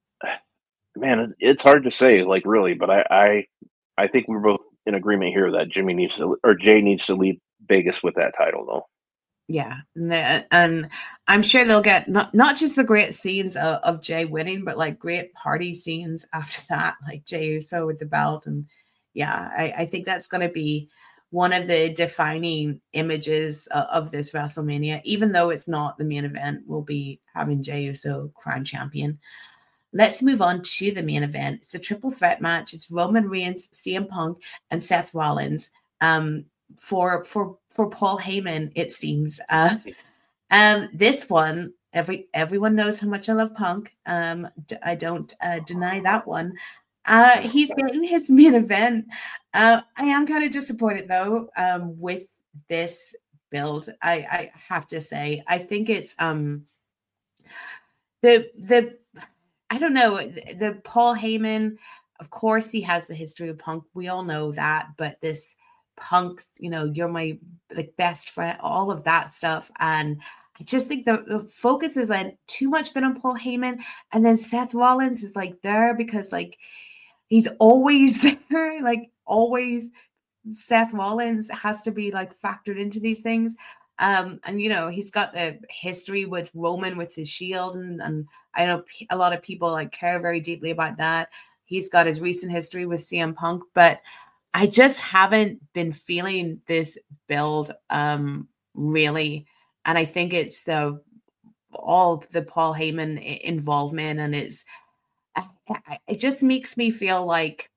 man, it's hard to say, like really, but I, I, I think we're both in agreement here that Jimmy needs to, or Jay needs to leave Vegas with that title, though. Yeah, and, the, and I'm sure they'll get not not just the great scenes of, of Jay winning, but like great party scenes after that, like Jey Uso with the belt, and yeah, I, I think that's going to be one of the defining images of, of this WrestleMania. Even though it's not the main event, we'll be having Jey Uso crown champion. Let's move on to the main event. It's a triple threat match. It's Roman Reigns, C M Punk, and Seth Rollins. Um, for for for Paul Heyman, it seems. Uh, um, this one, every everyone knows how much I love Punk. Um, d- I don't uh, deny that one. Uh, he's getting his main event. Uh, I am kind of disappointed though um, with this build. I, I have to say, I think it's um the the I don't know the, the Paul Heyman. Of course, he has the history of Punk. We all know that, but this. Punk's, you know, you're my like best friend, all of that stuff. And I just think the, the focus is like too much been on Paul Heyman. And then Seth Rollins is like there because like he's always there, like always Seth Rollins has to be like factored into these things. Um, and you know, he's got the history with Roman with his shield, and, and I know a lot of people like care very deeply about that. He's got his recent history with C M Punk, but I just haven't been feeling this build um, really. And I think it's the all the Paul Heyman involvement, and it's it just makes me feel like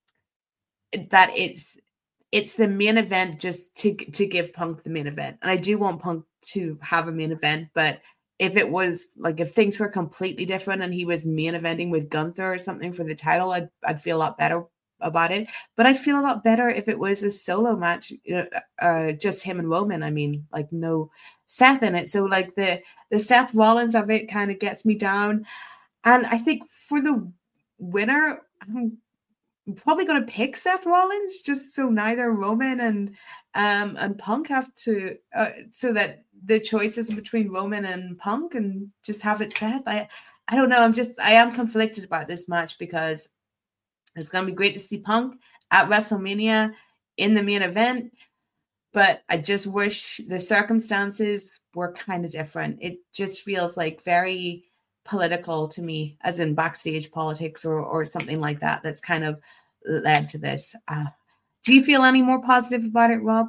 that it's it's the main event just to to give Punk the main event. And I do want Punk to have a main event, but if it was like if things were completely different and he was main eventing with Gunther or something for the title, I'd I'd feel a lot better about it. But I'd feel a lot better if it was a solo match, uh, uh, just him and Roman. I mean, like no Seth in it. So like the the Seth Rollins of it kind of gets me down. And I think for the winner, I'm probably going to pick Seth Rollins just so neither Roman and um and Punk have to, uh, so that the choice is between Roman and Punk and just have it Seth. I I don't know. I'm just I am conflicted about this match because it's going to be great to see Punk at WrestleMania in the main event, but I just wish the circumstances were kind of different. It just feels like very political to me, as in backstage politics or or something like that, that's kind of led to this. Uh, do you feel any more positive about it, Rob?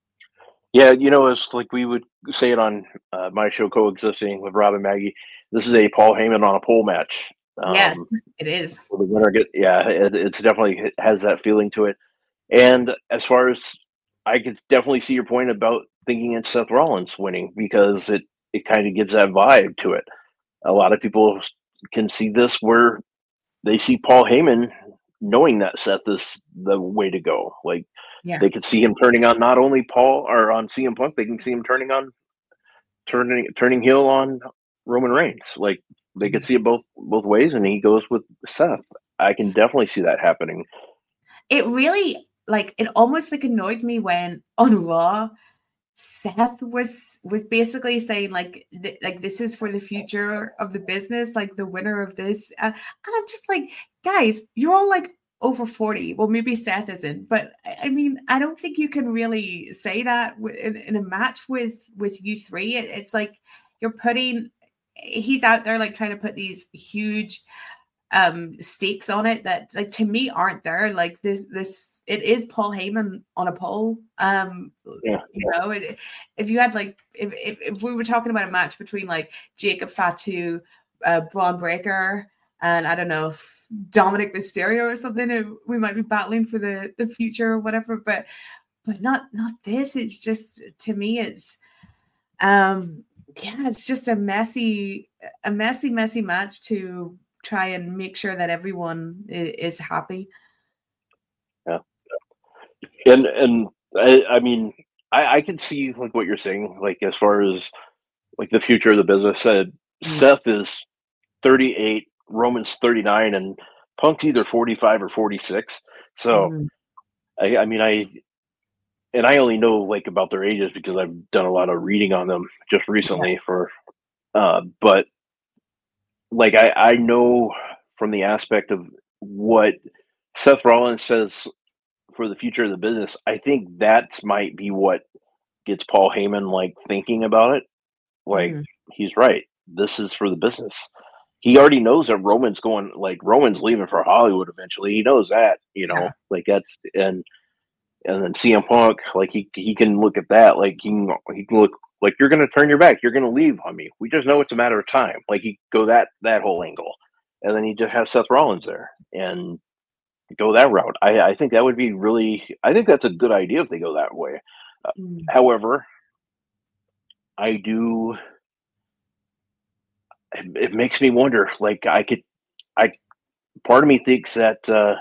Yeah, you know, it's like we would say it on uh, my show, Coexisting with Rob and Maggie. This is a Paul Heyman on a pole match. Um, yes, it is. The winner get, yeah, it, it's definitely it has that feeling to it. And as far as I could definitely see your point about thinking it's Seth Rollins winning because it, it kind of gives that vibe to it. A lot of people can see this where they see Paul Heyman knowing that Seth is the way to go. Like yeah. They could see him turning on not only Paul or on C M Punk, they can see him turning on turning turning heel on Roman Reigns. Like they could see it both both ways, and he goes with Seth. I can definitely see that happening. It really, like, it almost like annoyed me when on Raw, Seth was was basically saying like th- like this is for the future of the business, like the winner of this, uh, and I'm just like, guys, you're all like over forty. Well, maybe Seth isn't, but I mean, I don't think you can really say that in, in a match with with you three. It, it's like you're putting. He's out there like trying to put these huge um stakes on it that like to me aren't there. Like this this it is Paul Heyman on a pole. Um yeah. You know, it, if you had like if, if if we were talking about a match between like Jacob Fatu, uh Braun Breaker, and I don't know if Dominic Mysterio or something, we might be battling for the the future or whatever, but but not not this. It's just, to me, it's um yeah, it's just a messy a messy messy match to try and make sure that everyone is happy. Yeah. And and I, I mean I, I can see like what you're saying, like as far as like the future of the business. Uh, mm-hmm. Seth is thirty-eight, Roman's thirty-nine, and Punk's either forty-five or forty-six. So mm-hmm. I, I mean I and I only know like about their ages because I've done a lot of reading on them just recently yeah. for uh but like I, I know from the aspect of what Seth Rollins says for the future of the business, I think that might be what gets Paul Heyman like thinking about it. Like Mhm. he's right. This is for the business. He already knows that Roman's going, like Roman's leaving for Hollywood eventually. He knows that, you know, Yeah. like that's and and then C M Punk, like he he can look at that, like he can he can look like you're going to turn your back, you're going to leave on me. We just know it's a matter of time. Like he go that that whole angle, and then he just have Seth Rollins there and go that route. I I think that would be really. I think that's a good idea if they go that way. Uh, Mm. however, I do. It, it makes me wonder. Like I could, I part of me thinks that uh,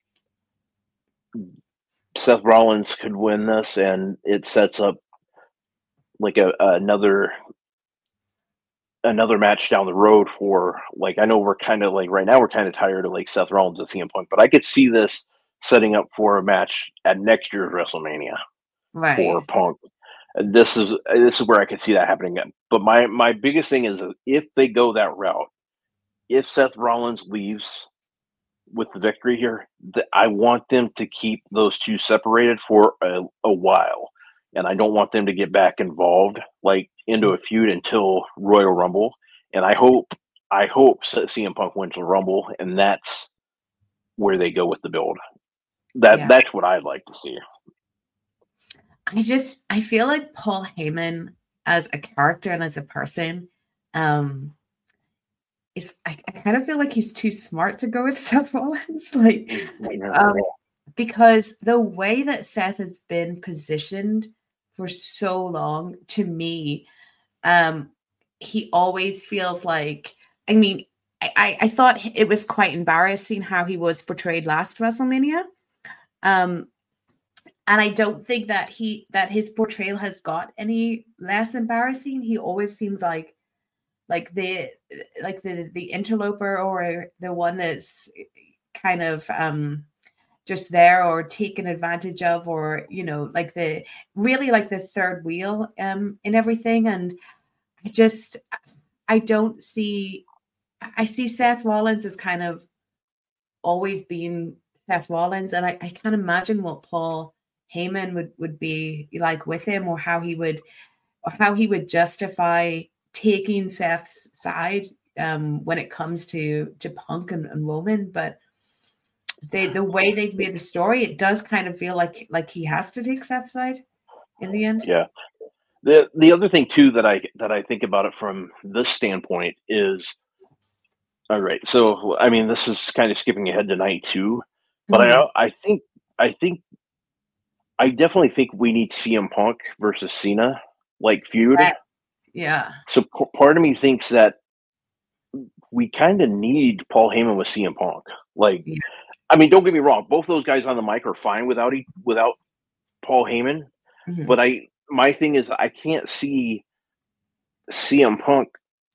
Seth Rollins could win this, and it sets up like a another another match down the road for like I know we're kind of like right now we're kind of tired of like Seth Rollins and C M Punk, but I could see this setting up for a match at next year's WrestleMania for Right. Punk. This is this is where I could see that happening. But my my biggest thing is if they go that route, if Seth Rollins leaves with the victory here, th- I want them to keep those two separated for a, a while, and I don't want them to get back involved like into a feud until Royal Rumble. And I hope I hope C M Punk wins the Rumble, and that's where they go with the build. That Yeah. that's what I'd like to see. I just I feel like Paul Heyman as a character and as a person, um, is I, I kind of feel like he's too smart to go with Seth Rollins, like um, because the way that Seth has been positioned for so long, to me, um, he always feels like. I mean, I, I I thought it was quite embarrassing how he was portrayed last WrestleMania. Um, And I don't think that he that his portrayal has got any less embarrassing. He always seems like like the like the the interloper or the one that's kind of um just there or taken advantage of, or you know, like the really like the third wheel um in everything. And I just I don't see I see Seth Rollins as kind of always being Seth Rollins, and I, I can't imagine what Paul Heyman would, would be like with him, or how he would or how he would justify taking Seth's side um, when it comes to to Punk and, and Roman. But they the way they've made the story, it does kind of feel like like he has to take Seth's side in the end. Yeah. The the other thing too that I that I think about it from this standpoint is all right. So I mean, this is kind of skipping ahead to night two, but Mhm. I I think I think I definitely think we need C M Punk versus Cena like feud. That- yeah. So p- part of me thinks that we kind of need Paul Heyman with C M Punk. Like, Yeah. I mean, don't get me wrong; both those guys on the mic are fine without e- without Paul Heyman. Mhm. But I my thing is I can't see C M Punk.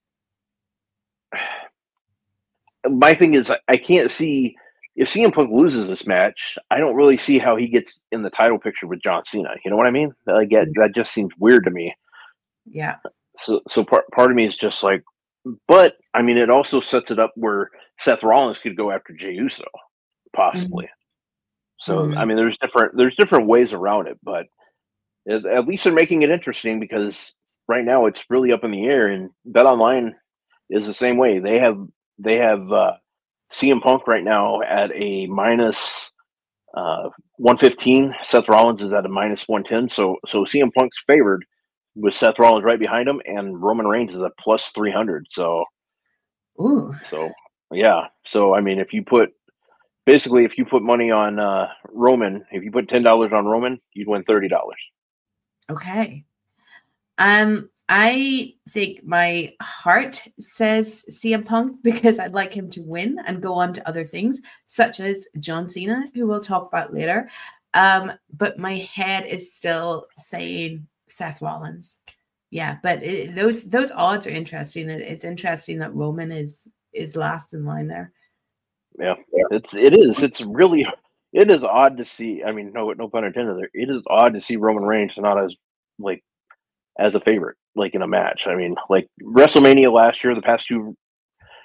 My thing is I can't see if C M Punk loses this match. I don't really see how he gets in the title picture with John Cena. You know what I mean? Like that, that just seems weird to me. Yeah. So so part part of me is just like, but I mean, it also sets it up where Seth Rollins could go after Jey Uso, possibly. So Mhm. I mean, there's different there's different ways around it, but at, at least they're making it interesting because right now it's really up in the air. And BetOnline is the same way. They have they have uh, C M Punk right now at a minus uh, one fifteen. Seth Rollins is at a minus one ten. So so C M Punk's favored with Seth Rollins right behind him, and Roman Reigns is at plus three hundred. So Ooh. so yeah. So I mean, if you put basically if you put money on uh, Roman, if you put ten dollars on Roman, you'd win thirty dollars. Okay. Um, I think my heart says C M Punk because I'd like him to win and go on to other things, such as John Cena, who we'll talk about later. Um, but my head is still saying Seth Rollins. Yeah, but it, those those odds are interesting. It, it's interesting that Roman is is last in line there. Yeah, it's it is. It's really it is odd to see. I mean, no no pun intended there. It is odd to see Roman Reigns not as like as a favorite, like in a match. I mean, like WrestleMania last year, the past two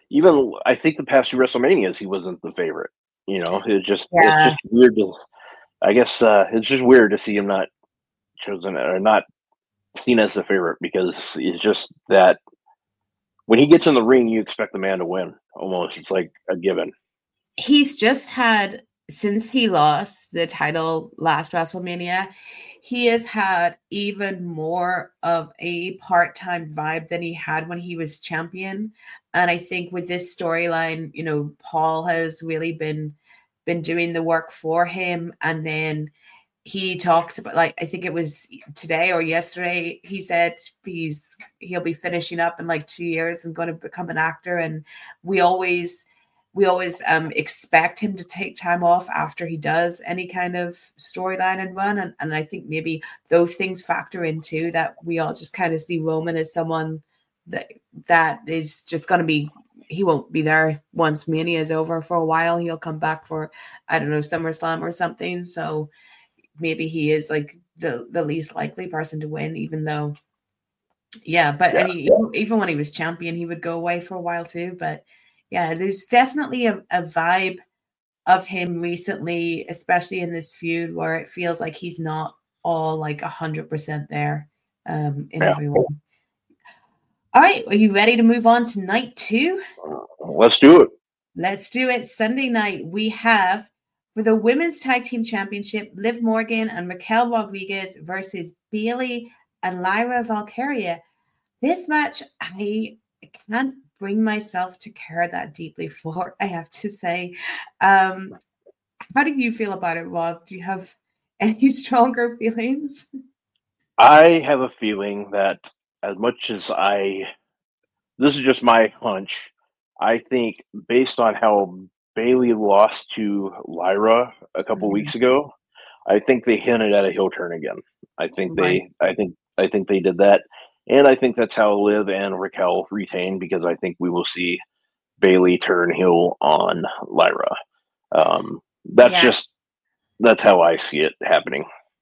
even I think the past two WrestleManias he wasn't the favorite. You know, it's just it's Yeah. just weird to. I guess uh, it's just weird to see him not chosen or not seen as the favorite because it's just that when he gets in the ring, you expect the man to win. Almost, it's like a given. He's just had, since he lost the title last WrestleMania, he has had even more of a part-time vibe than he had when he was champion. And I think with this storyline, you know, Paul has really been been doing the work for him. And then he talks about, like, I think it was today or yesterday, he said he's he'll be finishing up in like two years and going to become an actor. And we always we always um, expect him to take time off after he does any kind of storyline and run. And, and I think maybe those things factor into that. We all just kind of see Roman as someone that that is just going to be, he won't be there once Mania is over for a while. He'll come back for, I don't know, SummerSlam or something. So maybe he is like the, the least likely person to win, even though, yeah, but yeah. I mean, even, even when he was champion, he would go away for a while too. But yeah, there's definitely a, a vibe of him recently, especially in this feud, where it feels like he's not all like a hundred percent there um, in yeah. everyone. All right, are you ready to move on to night two? Let's do it. Let's do it. Sunday night, we have for the Women's Tag Team Championship, Liv Morgan and Raquel Rodriguez versus Bayley and Lyra Valkyria. This match, I can't bring myself to care that deeply for, I have to say. Um, how do you feel about it, Rob? Do you have any stronger feelings? I have a feeling that as much as I, this is just my hunch, I think based on how Bayley lost to Lyra a couple mm-hmm. weeks ago, I think they hinted at a heel turn again. I think right. they, I think, I think they did that. And I think that's how Liv and Raquel retain, because I think we will see Bayley turn heel on Lyra. Um, that's yeah. just, that's how I see it happening.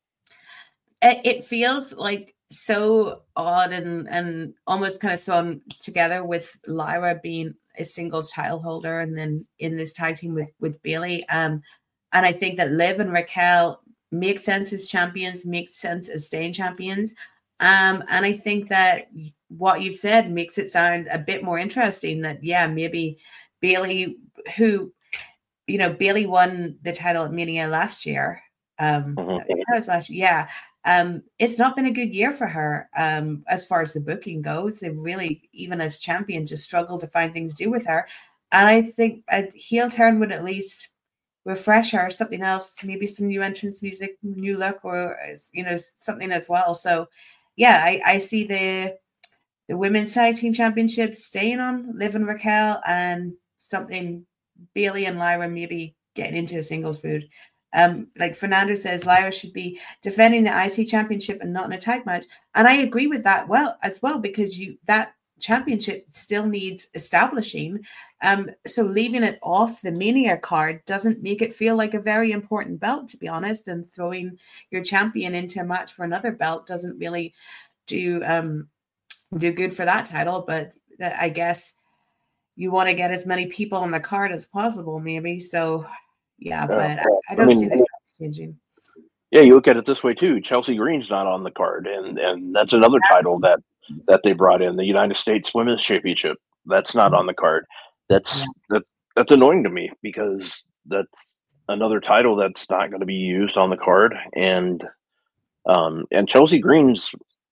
It feels like so odd and, and almost kind of thrown together with Lyra being a singles title holder and then in this tag team with, with Bayley. Um, and I think that Liv and Raquel make sense as champions, make sense as staying champions. Um, and I think that what you've said makes it sound a bit more interesting that, yeah, maybe Bayley, who, you know, Bayley won the title at Mania last year. Um, that was last year. Yeah. Um, it's not been a good year for her um, as far as the booking goes. They really, even as champion, just struggled to find things to do with her. And I think a heel turn would at least refresh her, something else, maybe some new entrance music, new look, or, you know, something as well. So, yeah, I, I see the the Women's Tag Team Championship staying on Liv and Raquel, and something Bayley and Lyra maybe getting into a singles feud. Um, like Fernando says, Lyra should be defending the I C Championship and not in a tag match. And I agree with that well as well, because you that championship still needs establishing. Um, so leaving it off the Mania card doesn't make it feel like a very important belt, to be honest. And throwing your champion into a match for another belt doesn't really do um, do good for that title. But that, I guess you want to get as many people on the card as possible, maybe. So. Yeah, but I, I don't I mean, see this changing. Yeah, you look at it this way too. Chelsea Green's not on the card, and and that's another title that that they brought in, the United States Women's Championship. That's not on the card. That's yeah. that that's annoying to me, because that's another title that's not going to be used on the card. And um and Chelsea Green's,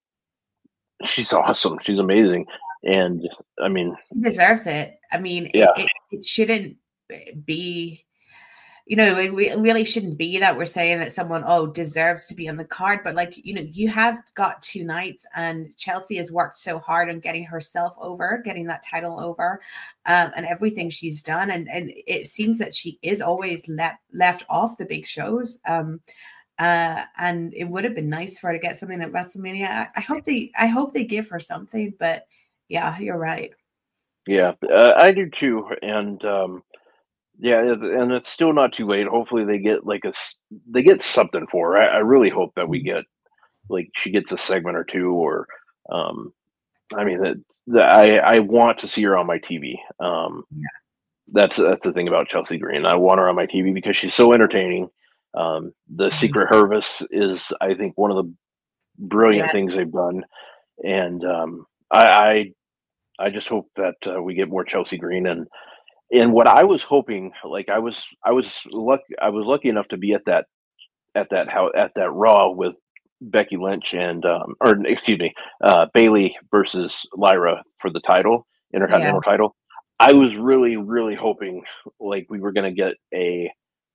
she's awesome. She's amazing, and I mean, she deserves it. I mean, yeah. it, it, it shouldn't be. You know, it really shouldn't be that we're saying that someone, oh, deserves to be on the card. But, like, you know, you have got two nights, and Chelsea has worked so hard on getting herself over, getting that title over, um, and everything she's done. And, and it seems that she is always let, left off the big shows. Um, uh, and it would have been nice for her to get something at WrestleMania. I, I hope they I hope they give her something. But, yeah, you're right. Yeah, uh, I do too. And, um, yeah, and it's still not too late. Hopefully they get like a, they get something for her. I, I really hope that we get, like, she gets a segment or two, or, um, I mean, that, that I I want to see her on my T V. Um, Yeah. that's that's the thing about Chelsea Green. I want her on my T V because she's so entertaining. Um, the Mhm. Secret Harvest is, I think, one of the brilliant Yeah. things they've done, and um, I, I I just hope that uh, we get more Chelsea Green. and and what I was hoping, like I was I was lucky I was lucky enough to be at that at that how at that Raw with Becky Lynch and um, or excuse me, uh, Bailey versus Lyra for the title, Yeah. Intercontinental title. I was really really hoping like we were going to get a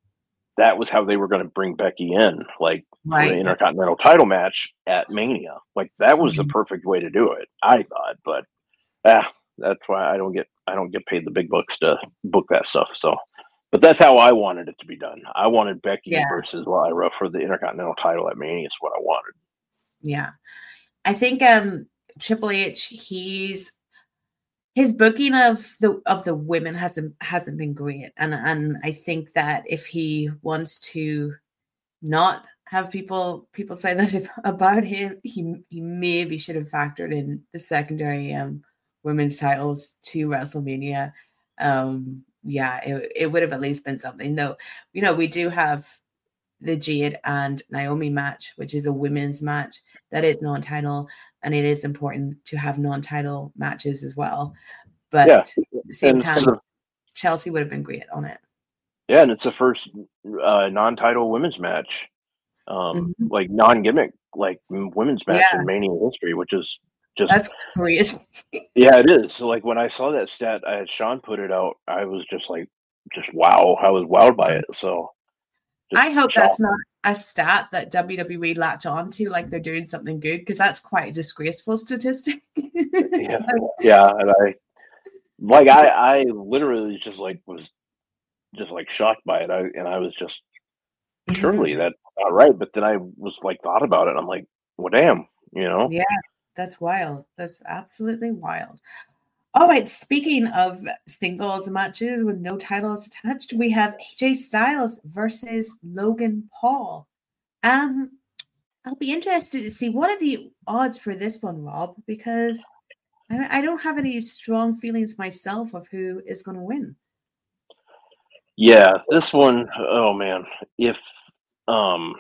that was how they were going to bring Becky in, like for the Right. Intercontinental title match at Mania. Like that was the Mhm. perfect way to do it, I thought. But ah, that's why I don't get I don't get paid the big bucks to book that stuff. So, but that's how I wanted it to be done. I wanted Becky Yeah. versus Lyra for the Intercontinental title at Mania. Is what I wanted. Yeah. I think um Triple H, he's his booking of the of the women hasn't hasn't been great. And and I think that if he wants to not have people people say that if, about him, he he maybe should have factored in the secondary um women's titles to WrestleMania. Um yeah, it, it would have at least been something. Though, you know, we do have the Jade and Naomi match, which is a women's match that is non-title, and it is important to have non-title matches as well. But Yeah, at the same and time, so, Chelsea would have been great on it. yeah, and it's the first uh, non-title women's match, um, Mhm. like non-gimmick, like m- women's match Yeah, in Mania history, which is just that's crazy. yeah, it is. So like when I saw that stat, I had Sean put it out. I was just like, just wow, I was wowed by it. So just I hope that's shocked. not a stat that W W E latch onto, like they're doing something good, because that's quite a disgraceful statistic. Yeah, Like, yeah, and I like I I literally just like was just like shocked by it. I and I was just surely mhm. that's not right. But then I was like thought about it. And I'm like, well, damn, you know. Yeah, that's wild. That's absolutely wild. All right, speaking of singles matches with no titles attached, we have A J Styles versus Logan Paul. Um, I'll be interested to see what are the odds for this one, Rob, because I, I don't have any strong feelings myself of who is going to win. Yeah, this one, oh man, if um,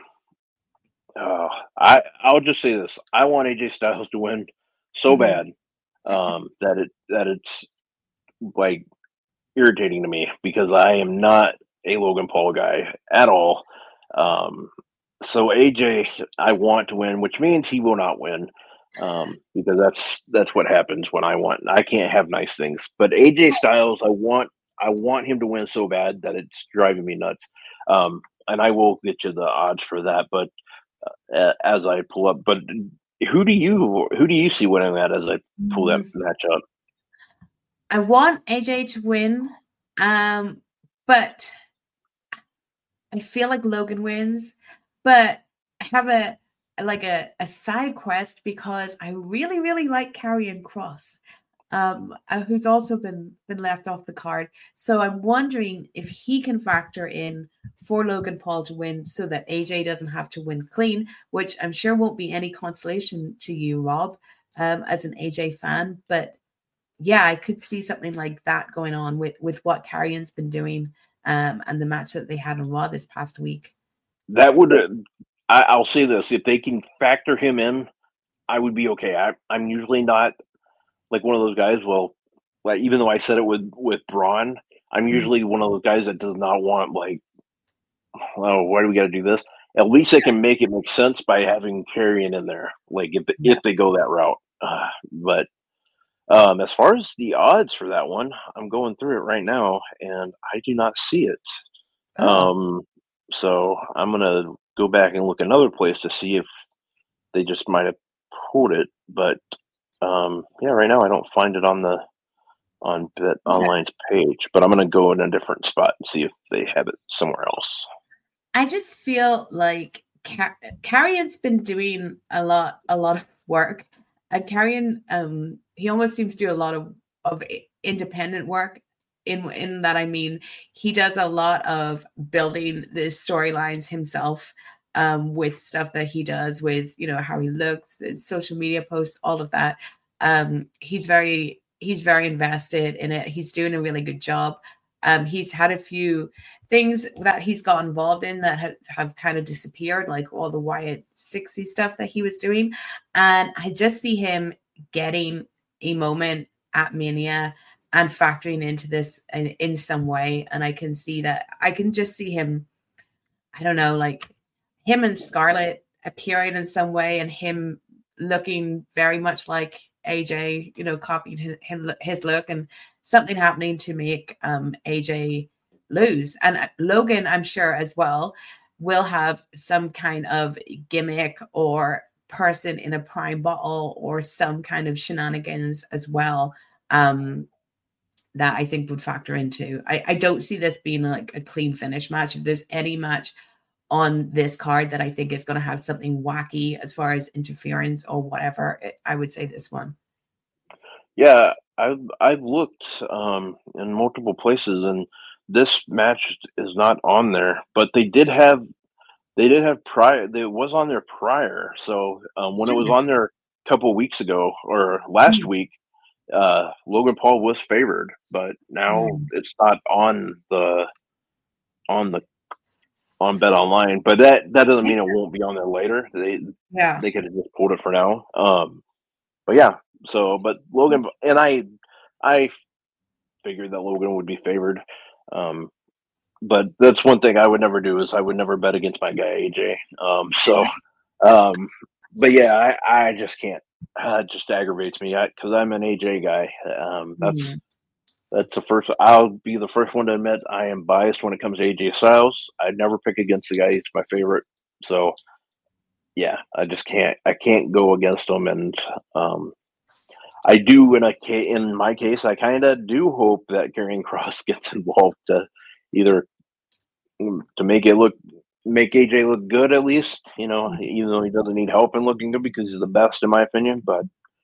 uh, I I'll just say this: I want A J Styles to win so Mhm. bad um, that it that it's like irritating to me because I am not a Logan Paul guy at all. Um, so A J, I want to win, which means he will not win um, because that's that's what happens when I want. I can't have nice things, but A J Styles, I want I want him to win so bad that it's driving me nuts. Um, and I will get you the odds for that, but uh, as I pull up, but who do you who do you see winning that as I pull that Mm, match up? I want A J to win, um, but I feel like Logan wins. But I have a like a, a side quest because I really, really like Karrion Kross, um, uh, who's also been been left off the card. So I'm wondering if he can factor in for Logan Paul to win, so that A J doesn't have to win clean, which I'm sure won't be any consolation to you, Rob, um, as an A J fan. But yeah, I could see something like that going on with with what Carrion's been doing, um, and the match that they had on Raw this past week. That would uh, I, I'll say this: if they can factor him in, I would be okay. I, I'm usually not like one of those guys. Well, like even though I said it with with Braun, I'm Mhm. usually one of those guys that does not want like, oh, why do we got to do this? At least they can make it make sense by having Carrion in there. Like if Yeah. if they go that route, uh, but um, as far as the odds for that one, I'm going through it right now, and I do not see it. Oh, Um, so I'm gonna go back and look another place to see if they just might have pulled it. But um, yeah, right now I don't find it on the on Bet okay. Online's page. But I'm gonna go in a different spot and see if they have it somewhere else. I just feel like Car- Carrion's been doing a lot, a lot of work. And Carrion, um, he almost seems to do a lot of of independent work. In in that, I mean, he does a lot of building the storylines himself, um, with stuff that he does with, you know, how he looks, the social media posts, all of that. Um, he's very he's very invested in it. He's doing a really good job. Um, he's had a few things that he's got involved in that have, have kind of disappeared, like all the Wyatt sixty stuff that he was doing. And I just see him getting a moment at Mania and factoring into this in, in some way. And I can see that, I can just see him, I don't know, like him and Scarlett appearing in some way and him looking very much like A J, you know, copied his, his look and something happening to make um, A J lose. And Logan, I'm sure as well, will have some kind of gimmick or person in a prime bottle or some kind of shenanigans as well um, that I think would factor into. I, I don't see this being like a clean finish match. If there's any match on this card that I think is going to have something wacky as far as interference or whatever, I would say this one. Yeah, I've I've looked um, in multiple places, and this match is not on there. But they did have they did have prior. It was on there prior. So um, when it was on there a couple weeks ago or last mm-hmm. week, uh, Logan Paul was favored, but now mm-hmm. it's not on the on the on Bet Online. But that that doesn't mean it won't be on there later. They yeah they could have just pulled it for now. Um, but yeah. So, but Logan and I, I figured that Logan would be favored. Um, but that's one thing I would never do is I would never bet against my guy A J. Um, so, um, but yeah, I, I just can't. Uh, it just aggravates me because I'm an A J guy. Um, that's mm-hmm. that's the first. I'll be the first one to admit I am biased when it comes to A J Styles. I'd never pick against the guy. He's my favorite. So, yeah, I just can't. I can't go against him and. Um, I do in a in my case. I kind of do hope that Karrion Kross gets involved to either to make it look make A J look good at least. You know, even though he doesn't need help in looking good because he's the best in my opinion. But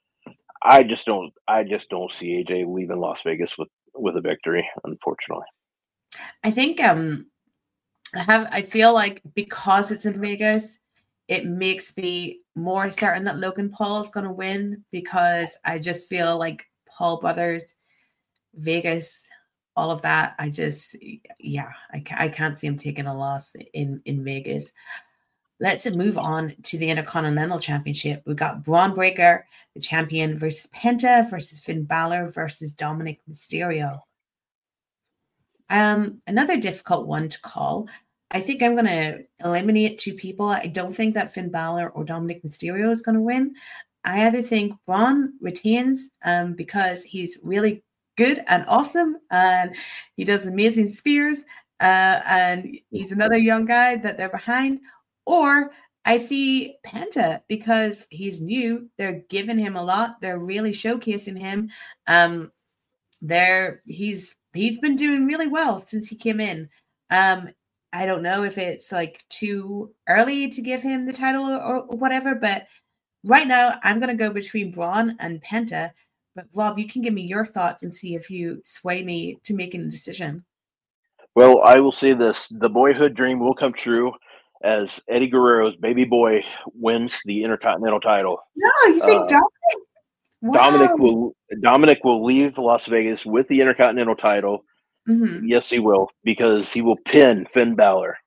I just don't. I just don't see A J leaving Las Vegas with with a victory. Unfortunately, I think um, I have. I feel like because it's in Vegas, it makes me more certain that Logan Paul is going to win because I just feel like Paul Brothers, Vegas, all of that. I just, yeah, I, I can't see him taking a loss in, in Vegas. Let's move on to the Intercontinental Championship. We've got Braun Breaker, the champion, versus Penta versus Finn Balor versus Dominic Mysterio. Um, another difficult one to call. I think I'm going to eliminate two people. I don't think that Finn Balor or Dominic Mysterio is going to win. I either think Braun retains um, because he's really good and awesome and he does amazing spears uh, and he's another young guy that they're behind. Or I see Penta because he's new. They're giving him a lot. They're really showcasing him. Um, they're, he's he's been doing really well since he came in. Um, I don't know if it's like too early to give him the title or, or whatever, but right now I'm going to go between Braun and Penta. But Rob, you can give me your thoughts and see if you sway me to making a decision. Well, I will say this. The boyhood dream will come true as Eddie Guerrero's baby boy wins the Intercontinental title. No, you think uh, Dominic? Wow. Dominic will Dominic will leave Las Vegas with the Intercontinental title. Mm-hmm. Yes, he will, because he will pin Finn Balor.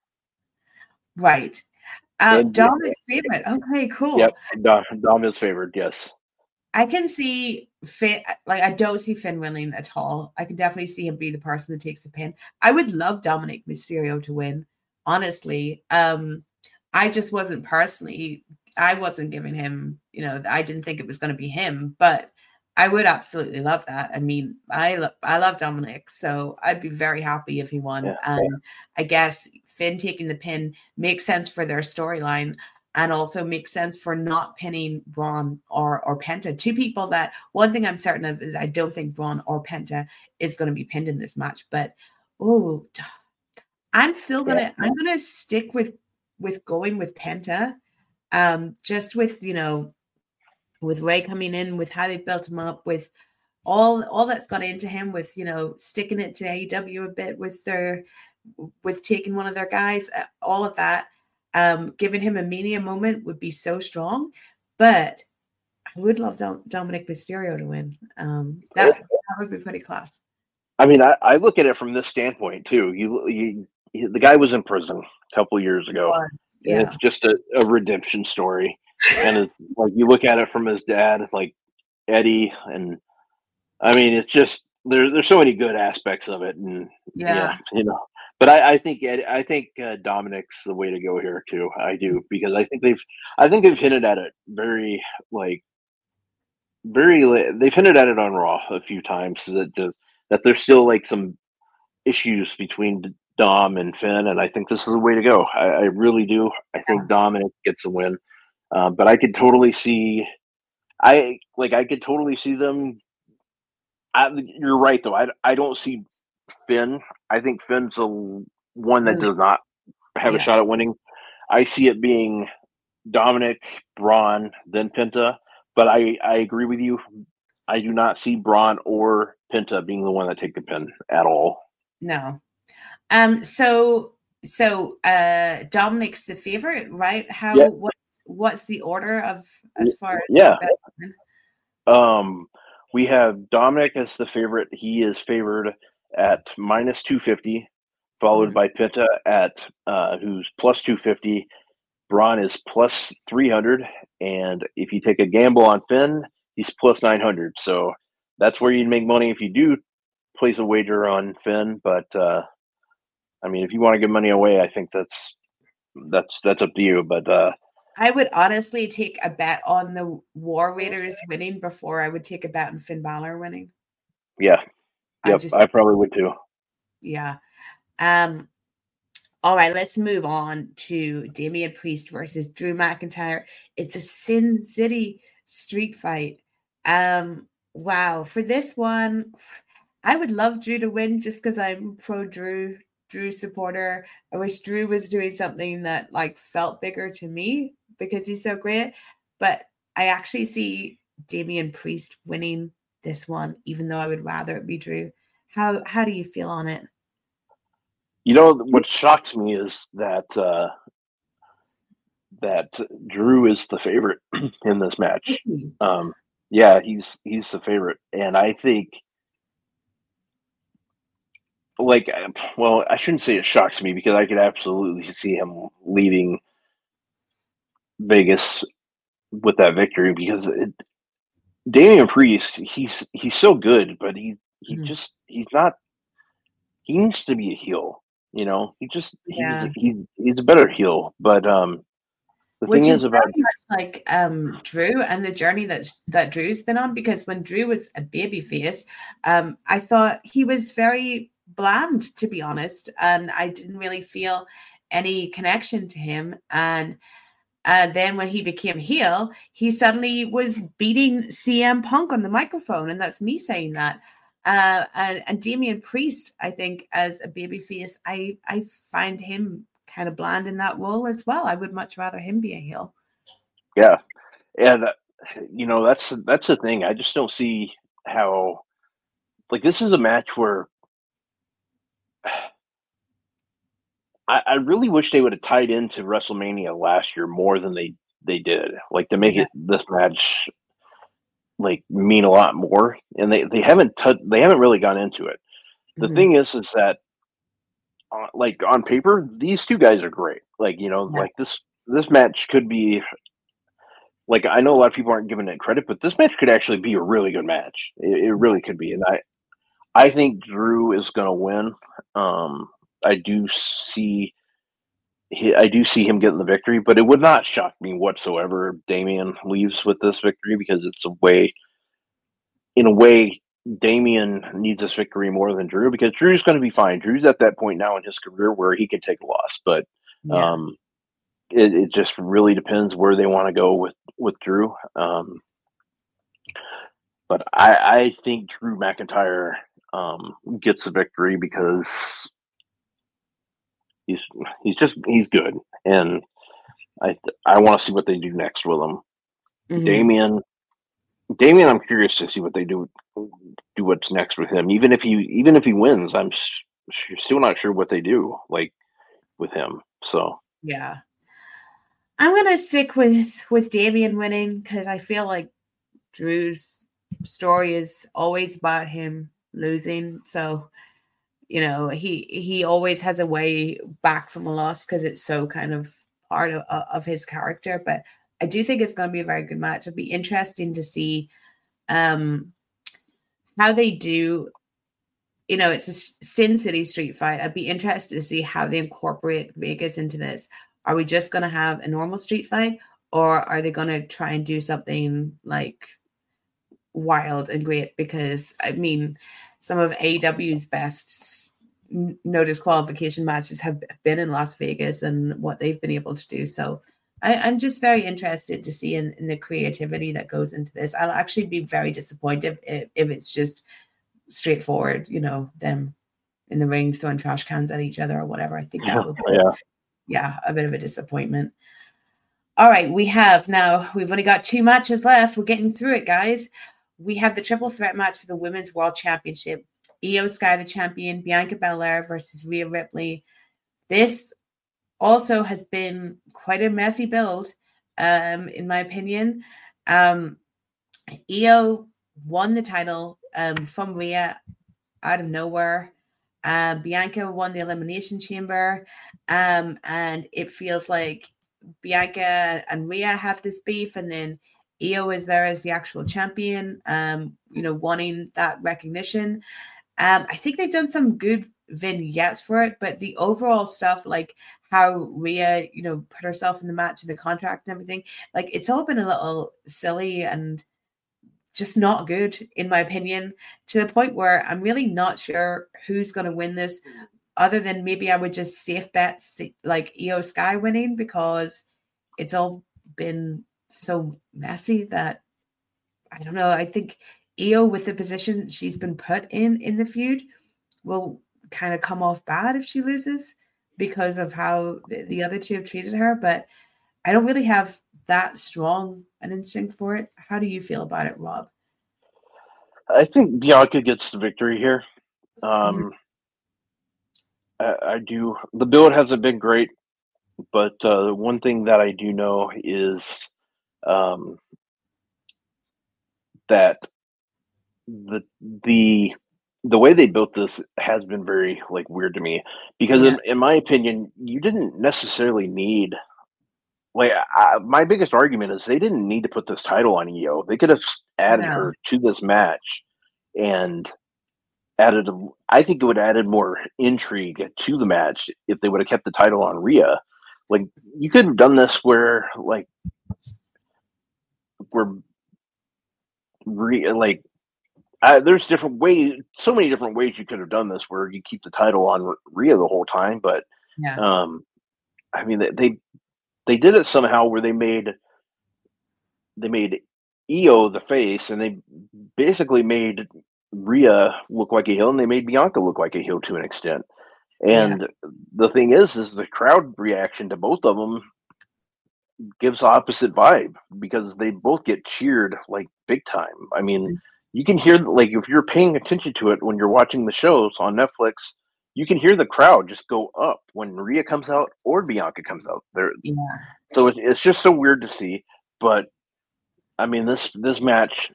Right. Uh, Dom is favorite. Okay, cool. Yep, Dom, Dom is favored, yes. I can see Finn, like, I don't see Finn winning at all. I can definitely see him be the person that takes the pin. I would love Dominic Mysterio to win, honestly. Um, I just wasn't personally, I wasn't giving him, you know, I didn't think it was going to be him, but I would absolutely love that. I mean, I love I love Dominic, so I'd be very happy if he won. Yeah, um, yeah. I guess Finn taking the pin makes sense for their storyline, and also makes sense for not pinning Braun or or Penta. Two people that one thing I'm certain of is I don't think Braun or Penta is going to be pinned in this match. But oh, I'm still gonna yeah. I'm gonna stick with with going with Penta, um, just with you know. with Ray coming in, with how they built him up, with all all that's gone into him, with, you know, sticking it to A E W a bit with their, with taking one of their guys, all of that, um, giving him a Mania moment would be so strong. But I would love Dom- Dominic Mysterio to win. Um, that, that would be pretty class. I mean, I, I look at it from this standpoint too. You, you, you the guy was in prison a couple years ago, yeah. and it's just a, a redemption story. And it's, like you look at it from his dad, like Eddie, and I mean, it's just there's there's so many good aspects of it, and yeah, yeah you know. But I, I think Eddie, I think uh, Dominic's the way to go here too. I do because I think they've I think they've hinted at it very like very they've hinted at it on Raw a few times that just, that there's still like some issues between Dom and Finn, and I think this is the way to go. I, I really do. I think yeah. Dominic gets a win, uh, but I could totally see. I like. I could totally see them. I, you're right, though. I, I don't see Finn. I think Finn's the one that does not have yeah. a shot at winning. I see it being Dominic, Braun, then Penta. But I, I agree with you. I do not see Braun or Penta being the one that take the pin at all. No. Um. So so uh, Dominic's the favorite, right? How yeah. what what's the order of as far as yeah. Um. We have Dominic as the favorite. He is favored at minus two fifty, followed mm-hmm. by Penta at uh, who's plus two fifty. Braun is plus three hundred, and if you take a gamble on Finn, he's plus nine hundred. So that's where you'd make money if you do place a wager on Finn. But uh, I mean, if you want to give money away, I think that's that's that's up to you. But uh, I would honestly take a bet on the War Raiders winning before I would take a bet on Finn Balor winning. Yeah, yep, I, just, I probably would too. Yeah. Um. All right, let's move on to Damian Priest versus Drew McIntyre. It's a Sin City street fight. Um, wow. For this one, I would love Drew to win just because I'm pro Drew, Drew supporter. I wish Drew was doing something that like felt bigger to me because he's so great. But I actually see Damian Priest winning this one, even though I would rather it be Drew. How how do you feel on it? You know, what shocks me is that uh, that Drew is the favorite in this match. Um, yeah, he's he's the favorite, and I think, like, well, I shouldn't say it shocks me because I could absolutely see him leaving Vegas with that victory because it, Damian Priest, he's he's so good, but he he mm-hmm. just he's not. He needs to be a heel. You know, he just he's yeah. he's he's a better heel. But um the Which thing is, is about very much like um Drew and the journey that that Drew's been on, because when Drew was a babyface, um, I thought he was very bland, to be honest, and I didn't really feel any connection to him. And uh, then when he became heel, he suddenly was beating C M Punk on the microphone, and that's me saying that. Uh, and, and Damian Priest, I think, as a babyface, I I find him kind of bland in that role as well. I would much rather him be a heel. Yeah, and uh, you know that's that's the thing. I just don't see how, like, this is a match where I, I really wish they would have tied into WrestleMania last year more than they they did. Like, to make yeah. it this match like mean a lot more, and they they haven't t- they haven't really gone into it. The mm-hmm. thing is, is that uh, like on paper, these two guys are great. Like, you know, yeah. like this this match could be like, I know a lot of people aren't giving it credit, but this match could actually be a really good match. It, it really could be, and I I think Drew is going to win. Um, I do see. I do see him getting the victory, but it would not shock me whatsoever if Damian leaves with this victory, because it's a way, in a way, Damian needs this victory more than Drew, because Drew's going to be fine. Drew's at that point now in his career where he can take a loss, but yeah. um, it, it just really depends where they want to go with, with Drew. Um, but I, I think Drew McIntyre um, gets the victory because He's he's just he's good, and I I want to see what they do next with him. Mm-hmm. Damian, Damian, I'm curious to see what they do do what's next with him. Even if he even if he wins, I'm still not sure what they do like with him. So yeah, I'm gonna stick with with Damian winning because I feel like Drew's story is always about him losing. So, you know, he he always has a way back from a loss because it's so kind of part of, of his character. But I do think it's going to be a very good match. It'll be interesting to see um, how they do. You know, it's a Sin City street fight. I'd be interested to see how they incorporate Vegas into this. Are we just going to have a normal street fight, or are they going to try and do something like wild and great? Because, I mean, some of A E W's best no disqualification matches have been in Las Vegas and what they've been able to do. So I, I'm just very interested to see in, in the creativity that goes into this. I'll actually be very disappointed if, if it's just straightforward, you know, them in the ring throwing trash cans at each other or whatever. I think that would be, yeah. yeah, a bit of a disappointment. All right, we have now, we've only got two matches left. We're getting through it, guys. We have the triple threat match for the Women's World Championship. Io Sky, the champion, Bianca Belair versus Rhea Ripley. This also has been quite a messy build, um, in my opinion. Um, Io won the title um, from Rhea out of nowhere. Uh, Bianca won the Elimination Chamber, um, and it feels like Bianca and Rhea have this beef, and then Io is there as the actual champion, um, you know, wanting that recognition. Um, I think they've done some good vignettes for it, but the overall stuff, like how Rhea, you know, put herself in the match and the contract and everything, like it's all been a little silly and just not good, in my opinion, to the point where I'm really not sure who's going to win this, other than maybe I would just safe bet like Io Sky winning, because it's all been so messy that I don't know. I think Io, with the position she's been put in in the feud, will kind of come off bad if she loses because of how the, the other two have treated her. But I don't really have that strong an instinct for it. How do you feel about it, Rob? I think Bianca gets the victory here. Um, mm-hmm. I, I do. The build hasn't been great, but uh, one thing that I do know is um, that the the the way they built this has been very like weird to me, because yeah. in, in my opinion, you didn't necessarily need. Like I, my biggest argument is they didn't need to put this title on Io. They could have added no. her to this match and added. I think it would have added more intrigue to the match if they would have kept the title on Rhea. Like you could have done this where like where Rhea like uh, there's different ways, so many different ways you could have done this where you keep the title on Rhea the whole time. But yeah. um, I mean they. they They did it somehow where they made they made Io the face, and they basically made Rhea look like a heel, and they made Bianca look like a heel to an extent. And yeah. the thing is, is the crowd reaction to both of them gives opposite vibe, because they both get cheered like big time. I mean, mm-hmm. you can hear, like, if you're paying attention to it when you're watching the shows on Netflix, you can hear the crowd just go up when Rhea comes out or Bianca comes out. There, yeah. So it, it's just so weird to see. But I mean, this this match,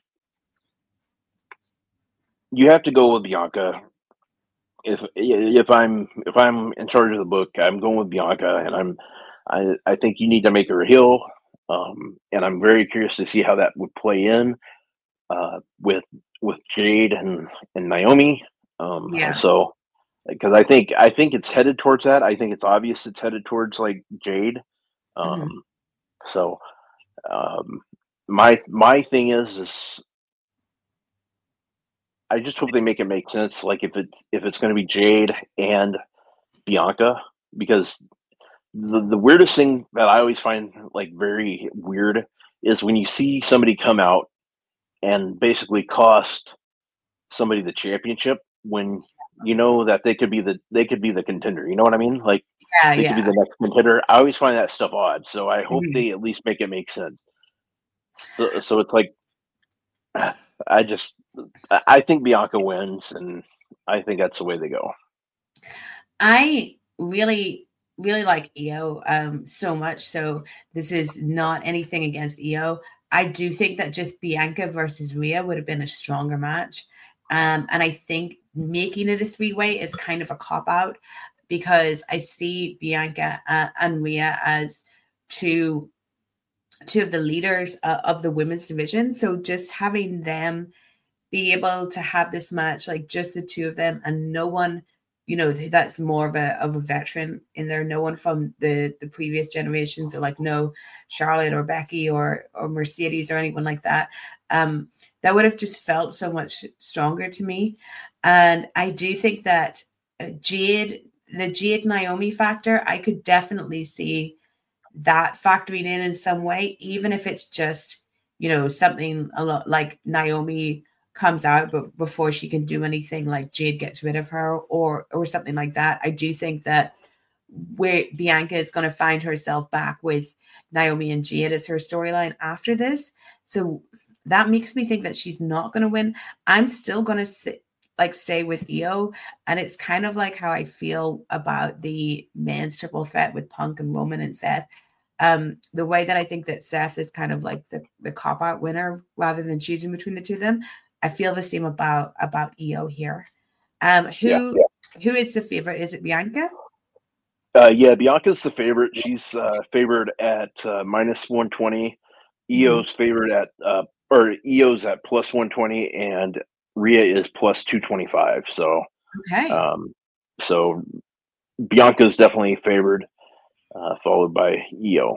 you have to go with Bianca. If if I'm if I'm in charge of the book, I'm going with Bianca, and I'm I I think you need to make her a heel. Um, and I'm very curious to see how that would play in uh, with with Jade and and Naomi. Um, yeah. So. Because I think I think it's headed towards that. I think it's obvious it's headed towards like Jade. Um, mm-hmm. So um, my my thing is is I just hope they make it make sense. Like if it if it's going to be Jade and Bianca, because the the weirdest thing that I always find like very weird is when you see somebody come out and basically cost somebody the championship when. You know that they could be the they could be the contender. You know what I mean? Like yeah, they yeah. could be the next contender. I always find that stuff odd. So I hope mm-hmm. they at least make it make sense. So, so it's like I just I think Bianca wins, and I think that's the way they go. I really really like Io um, so much. So this is not anything against Io. I do think that just Bianca versus Rhea would have been a stronger match. Um, and I think making it a three-way is kind of a cop-out because I see Bianca uh, and Rhea as two, two of the leaders uh, of the women's division. So just having them be able to have this match, like just the two of them and no one, you know, that's more of a of a veteran in there. No one from the, the previous generations, or like no Charlotte or Becky or or Mercedes or anyone like that. Um, that would have just felt so much stronger to me. And I do think that Jade, the Jade Naomi factor, I could definitely see that factoring in in some way, even if it's just, you know, something a lot like Naomi comes out, but before she can do anything, like Jade gets rid of her or or something like that. I do think that where Bianca is going to find herself back with Naomi and Jade as her storyline after this. So that makes me think that she's not going to win. I'm still going to sit, like stay with Io, and it's kind of like how I feel about the men's triple threat with Punk and Roman and Seth. Um, the way that I think that Seth is kind of like the, the cop-out winner rather than choosing between the two of them. I feel the same about about Io here. Um, who yeah, yeah. who is the favorite? Is it Bianca? Uh, yeah, Bianca's the favorite. She's uh, favored at uh, minus one twenty. Io's mm-hmm. favored at uh, or Io's at plus one twenty, and Rhea is plus two twenty five. So, okay. Um, so Bianca's definitely favored, uh, followed by Io.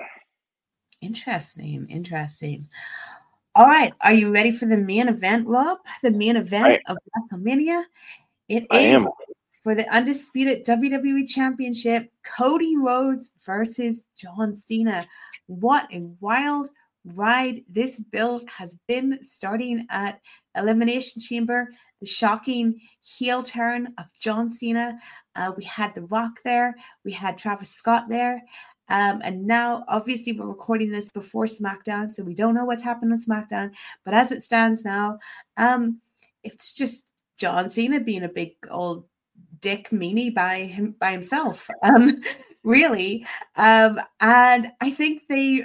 Interesting. Interesting. All right. Are you ready for the main event, Rob? The main event I, of WrestleMania? It I is am. for the undisputed W W E Championship, Cody Rhodes versus John Cena. What a wild ride this build has been, starting at Elimination Chamber. The shocking heel turn of John Cena. Uh, we had The Rock there. We had Travis Scott there. Um, and now, obviously, we're recording this before SmackDown, so we don't know what's happened on SmackDown. But as it stands now, um, it's just John Cena being a big old dick meanie by him by himself, um, really. Um, and I think they,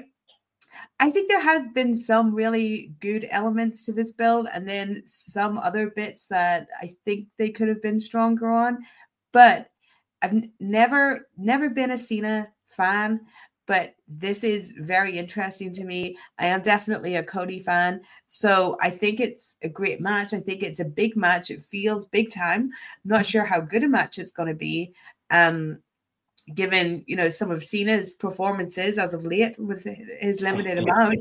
I think there have been some really good elements to this build, and then some other bits that I think they could have been stronger on. But I've never, never been a Cena fan, but this is very interesting to me. I am definitely a Cody fan, so I think it's a great match. I think it's a big match. It feels big time. I'm not sure how good a match it's going to be, um, given, you know, some of Cena's performances as of late with his limited amount.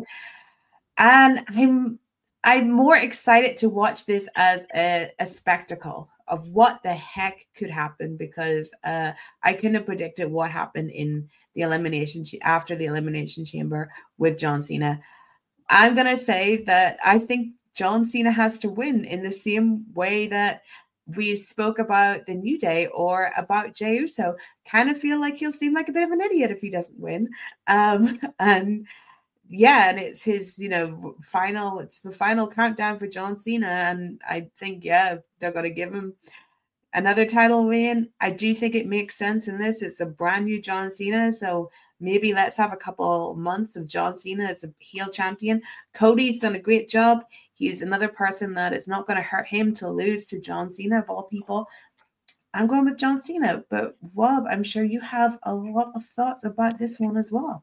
And I'm I'm more excited to watch this as a, a spectacle of what the heck could happen, because uh, I couldn't have predicted what happened in the elimination ch- after the elimination chamber with John Cena. I'm going to say that I think John Cena has to win in the same way that we spoke about the New Day or about Jey Uso. Kind of feel like he'll seem like a bit of an idiot if he doesn't win. Um, and yeah, and it's his, you know, final, it's the final countdown for John Cena. And I think, yeah, they're going to give him another title reign. I do think it makes sense in this. It's a brand new John Cena. So maybe let's have a couple months of John Cena as a heel champion. Cody's done a great job. He's another person that it's not going to hurt him to lose to John Cena, of all people. I'm going with John Cena. But Rob, I'm sure you have a lot of thoughts about this one as well.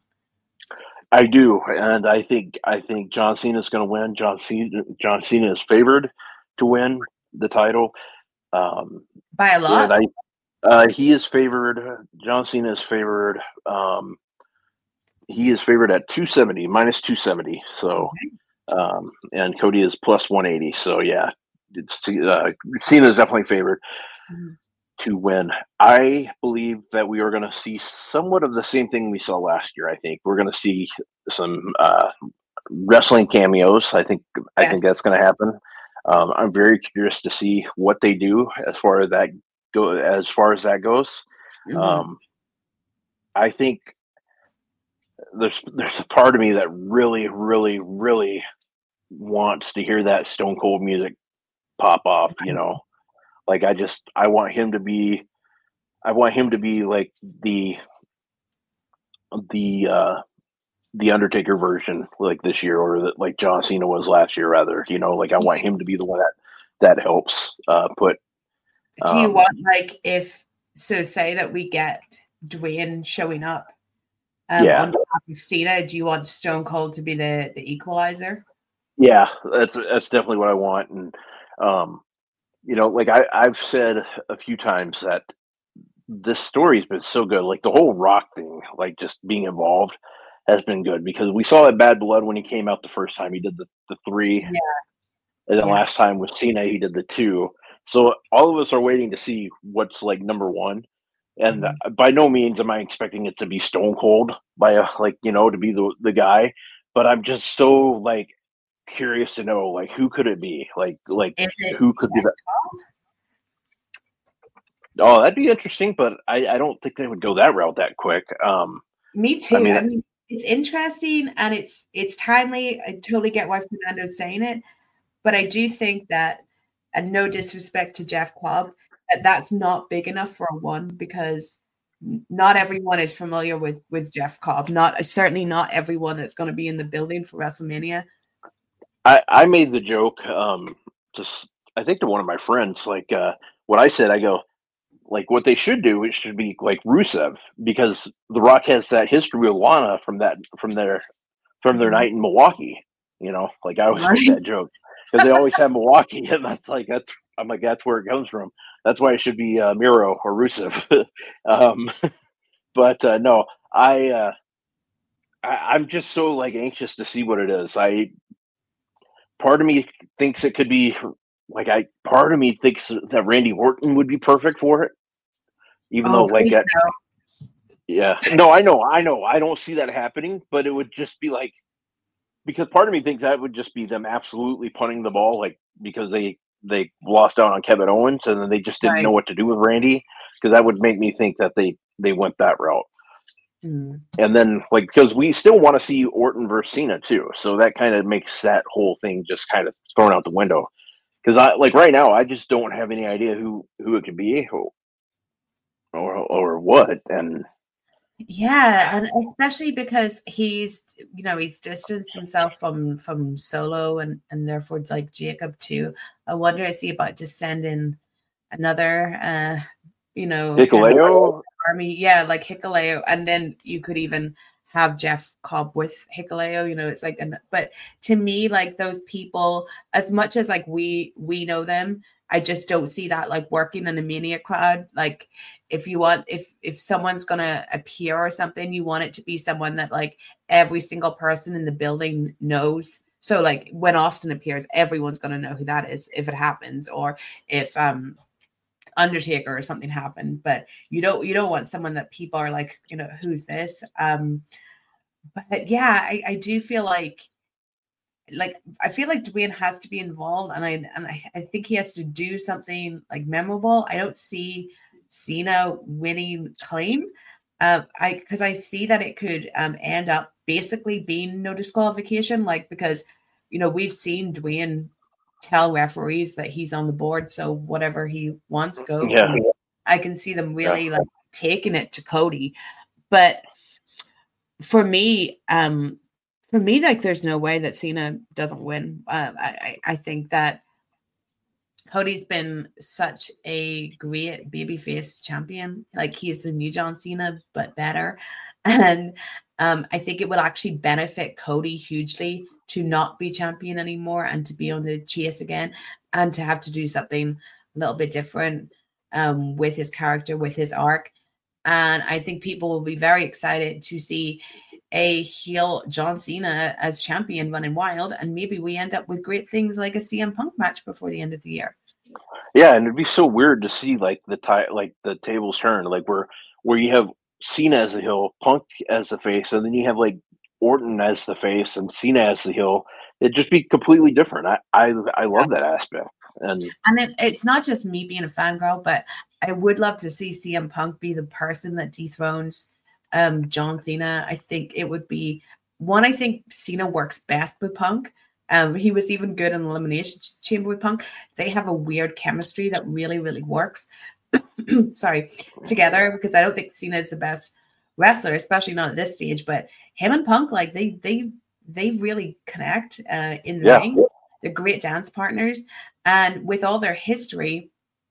I do, and I think I think John Cena is going to win. John Cena, John Cena is favored to win the title um, by a lot. I, uh, he is favored. John Cena is favored. Um, he is favored at two seventy, minus two seventy. So, okay. um, and Cody is plus one eighty. So yeah, it's uh, Cena is definitely favored. Mm-hmm. to win. I believe that we are going to see somewhat of the same thing we saw last year. I think we're going to see some uh, wrestling cameos. I think yes. I think that's going to happen. Um, I'm very curious to see what they do as far as that go. As far as that goes, mm-hmm. um, I think there's there's a part of me that really, really, really wants to hear that Stone Cold music pop off. You know. Like I just, I want him to be, I want him to be like the, the, uh, the Undertaker version like this year, or that like John Cena was last year, rather. You know, like I want him to be the one that that helps uh, put. Do you um, want like if so? Say that we get Dwayne showing up um, Yeah. on behalf of Cena. Do you want Stone Cold to be the the equalizer? Yeah, that's that's definitely what I want, and um, you know, like I I've said a few times that this story's been so good. Like the whole Rock thing, like just being involved, has been good because we saw that Bad Blood when he came out the first time. He did the the three, Yeah. and then Yeah. last time with Cena he did the two. So all of us are waiting to see what's like number one. And Mhm. by no means am I expecting it to be Stone Cold by a, like, you know, to be the the guy, but I'm just so like curious to know like who could it be? Like like Is it who could be Jeff that? Cobb? Oh, that'd be interesting, but I, I don't think they would go that route that quick. Um, Me too. I mean, I mean, it's interesting and it's it's timely. I totally get why Fernando's saying it, but I do think that, and no disrespect to Jeff Cobb, that that's not big enough for a one because n- not everyone is familiar with with Jeff Cobb. Not certainly not everyone that's going to be in the building for WrestleMania. I, I made the joke, um, just I think to one of my friends, like uh, what I said, I go, like what they should do, it should be like Rusev because The Rock has that history with Lana from that from their from their Mhm. night in Milwaukee. You know, like I always Right. make that joke because they always have Milwaukee, and that's like that's I'm like that's where it comes from. That's why it should be uh, Miro or Rusev. um, but uh, no, I, uh, I I'm just so like anxious to see what it is. I part of me thinks it could be like I part of me thinks that Randy Orton would be perfect for it, even though Oh, like please that. no. Yeah, no, I know, I know, I don't see that happening, but it would just be like because part of me thinks that would just be them absolutely punting the ball, like because they they lost out on Kevin Owens and then they just didn't know Right. what to do with Randy, because that would make me think that they they went that route. Mm. And then like because we still want to see Orton versus Cena too, so that kind of makes that whole thing just kind of thrown out the window. Because I like right now, I just don't have any idea who who it could be or or, or what. And Yeah, and especially because he's, you know, he's distanced himself from from Solo and and therefore like Jacob too. I wonder is he about to send in another, uh, you know, kind of Hikuleo, army? Yeah, like Hikuleo, and then you could even have Jeff Cobb with Hikuleo. You know, it's like, an, but to me, like those people, as much as like we we know them, I just don't see that like working in a Mania crowd. Like if you want, if if someone's gonna appear or something, you want it to be someone that like every single person in the building knows. So like when Austin appears, everyone's gonna know who that is if it happens, or if um Undertaker or something happened. But you don't you don't want someone that people are like, you know, who's this? Um, but yeah, I, I do feel like like I feel like Dwayne has to be involved, and I and I, I think he has to do something like memorable. I don't see Cena winning clean. Uh, I because I see that it could um end up basically being no disqualification, like because you know we've seen Dwayne tell referees that he's on the board, so whatever he wants goes. yeah, And I can see them yeah. really like taking it to Cody, but for me, um, for me, like there's no way that Cena doesn't win. Uh, I, I think that Cody's been such a great babyface champion. Like he's the new John Cena, but better. And um, I think it will actually benefit Cody hugely to not be champion anymore and to be on the chase again and to have to do something a little bit different um, with his character, with his arc. And I think people will be very excited to see a heel John Cena as champion running wild. And maybe we end up with great things like a C M Punk match before the end of the year. Yeah, and it'd be so weird to see like the tie, like the tables turn, like where where you have Cena as the heel, Punk as the face, and then you have like Orton as the face and Cena as the heel. It'd just be completely different. I I, I love that aspect, and And it, it's not just me being a fangirl, but I would love to see C M Punk be the person that dethrones um, John Cena. I think it would be one. I think Cena works best with Punk. Um, he was even good in Elimination Chamber with Punk. They have a weird chemistry that really, really works. Sorry, together because I don't think Cena is the best wrestler, especially not at this stage. But him and Punk, like they they they really connect uh, in the Yeah. ring. They're great dance partners, and with all their history,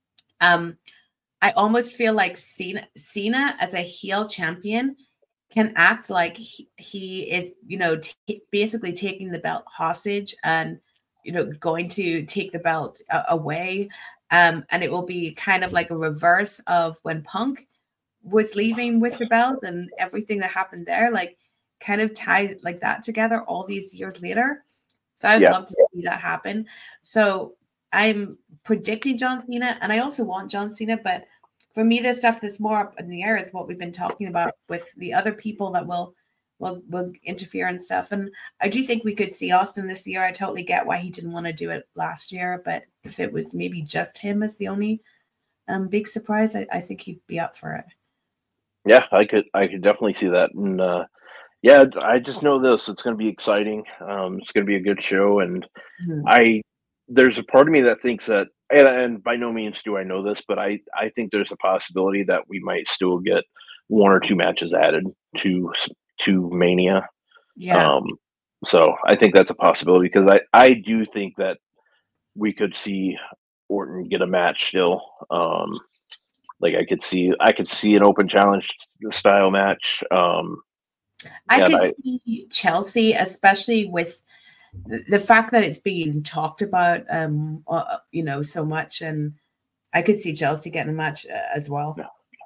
um, I almost feel like Cena Cena as a heel champion can act like he, he is, you know, t- basically taking the belt hostage and, you know, going to take the belt uh, away. Um, and it will be kind of like a reverse of when Punk was leaving with the belt and everything that happened there, like kind of tied like that together all these years later. So I'd Yeah. love to see that happen. So I'm predicting John Cena, and I also want John Cena, but for me, the stuff that's more up in the air is what we've been talking about with the other people that will will will interfere and stuff. And I do think we could see Austin this year. I totally get why he didn't want to do it last year, but if it was maybe just him as the only um, big surprise, I, I think he'd be up for it. Yeah, I could I could definitely see that. And uh, yeah, I just know this. It's going to be exciting. Um, it's going to be a good show. And Mhm. I there's a part of me that thinks that, and, and by no means do I know this, but I, I think there's a possibility that we might still get one or two matches added to to Mania. Yeah. Um, so I think that's a possibility because I, I do think that we could see Orton get a match still. Um, like I could see I could see an open challenge style match. Um, I and could I- see Chelsea, especially with the the fact that it's being talked about, um, uh, you know, so much, and I could see Chelsea getting a match uh, as well.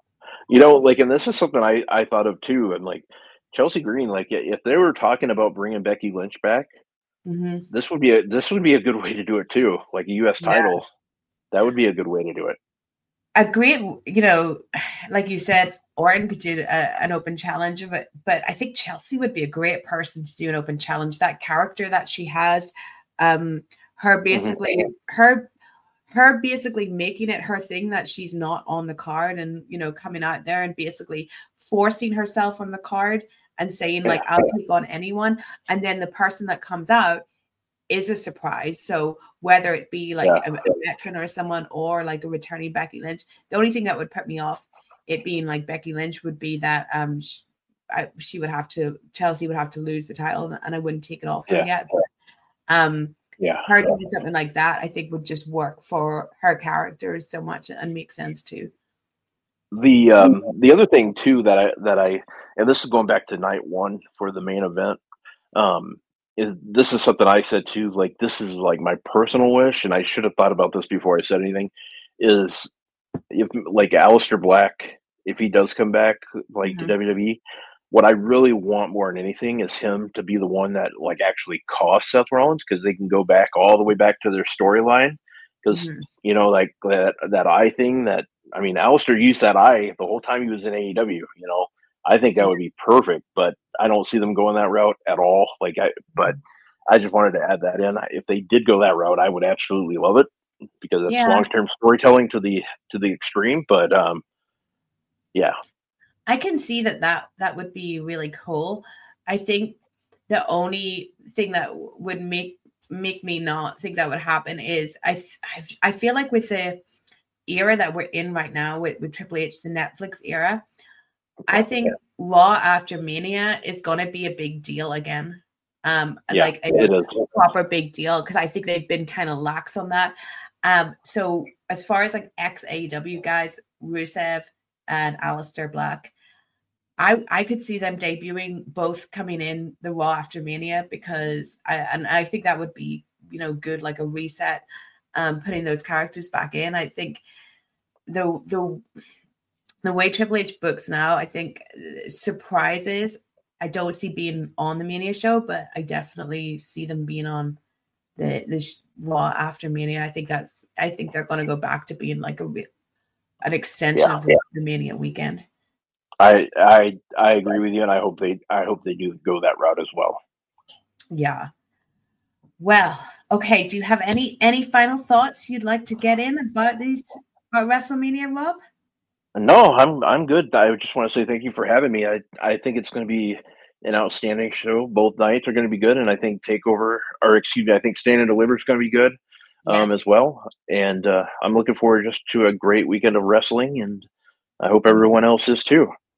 You know, like, and this is something I, I thought of too. And like Chelsea Green, like if they were talking about bringing Becky Lynch back, hmm this would be a this would be a good way to do it too. Like a U S Yeah. title, that would be a good way to do it. A great, you know, like you said, Orton could do a, an open challenge, but but I think Chelsea would be a great person to do an open challenge. That character that she has, um, her basically her her basically making it her thing that she's not on the card, and you know, coming out there and basically forcing herself on the card and saying like, I'll take on anyone, and then the person that comes out is a surprise. So whether it be like Yeah. a, a veteran or someone, or like a returning Becky Lynch, the only thing that would put me off it being like Becky Lynch would be that um she, I, she would have to Chelsea would have to lose the title, and I wouldn't take it off her Yeah. yet. But um, Yeah. her doing something like that, I think would just work for her character so much and make sense too. The um the other thing too that I that I and this is going back to night one for the main event, um, is this is something I said too, like this is like my personal wish, and I should have thought about this before I said anything, is if like Aleister Black, if he does come back like to Mhm. W W E, what I really want more than anything is him to be the one that like actually costs Seth Rollins, because they can go back all the way back to their storyline. Because Mhm. you know, like that that eye thing that I mean, Aleister used that eye the whole time he was in A E W. You know, I think that would be perfect, but I don't see them going that route at all. Like I, but I just wanted to add that in. If they did go that route, I would absolutely love it because it's Yeah. long term storytelling to the to the extreme. But um, yeah, I can see that, that that would be really cool. I think the only thing that w- would make make me not think that would happen is I th- I, f- I feel like with the era that we're in right now with, with Triple H, the Netflix era, I think Raw after Mania is going to be a big deal again. Um, Yeah, like a it is. proper big deal, because I think they've been kind of lax on that. Um, so as far as like ex A E W guys, Rusev and Aleister Black, I I could see them debuting both coming in the Raw after Mania, because I and I think that would be, you know, good, like a reset, um, putting those characters back in. I think the the the way Triple H books now, I think uh, surprises I don't see being on the Mania show, but I definitely see them being on the the sh- Raw after Mania. I think that's I think they're going to go back to being like a re- an extension Yeah, of the, the Mania weekend. I I I agree with you, and I hope they I hope they do go that route as well. Yeah. Well, okay. Do you have any any final thoughts you'd like to get in about these about WrestleMania, Rob? No, I'm I'm good. I just want to say thank you for having me. I I think it's going to be an outstanding show. Both nights are going to be good, and I think Takeover, or excuse me, I think Stand and Deliver is going to be good um, Yes. as well. And uh, I'm looking forward just to a great weekend of wrestling, and I hope everyone else is too.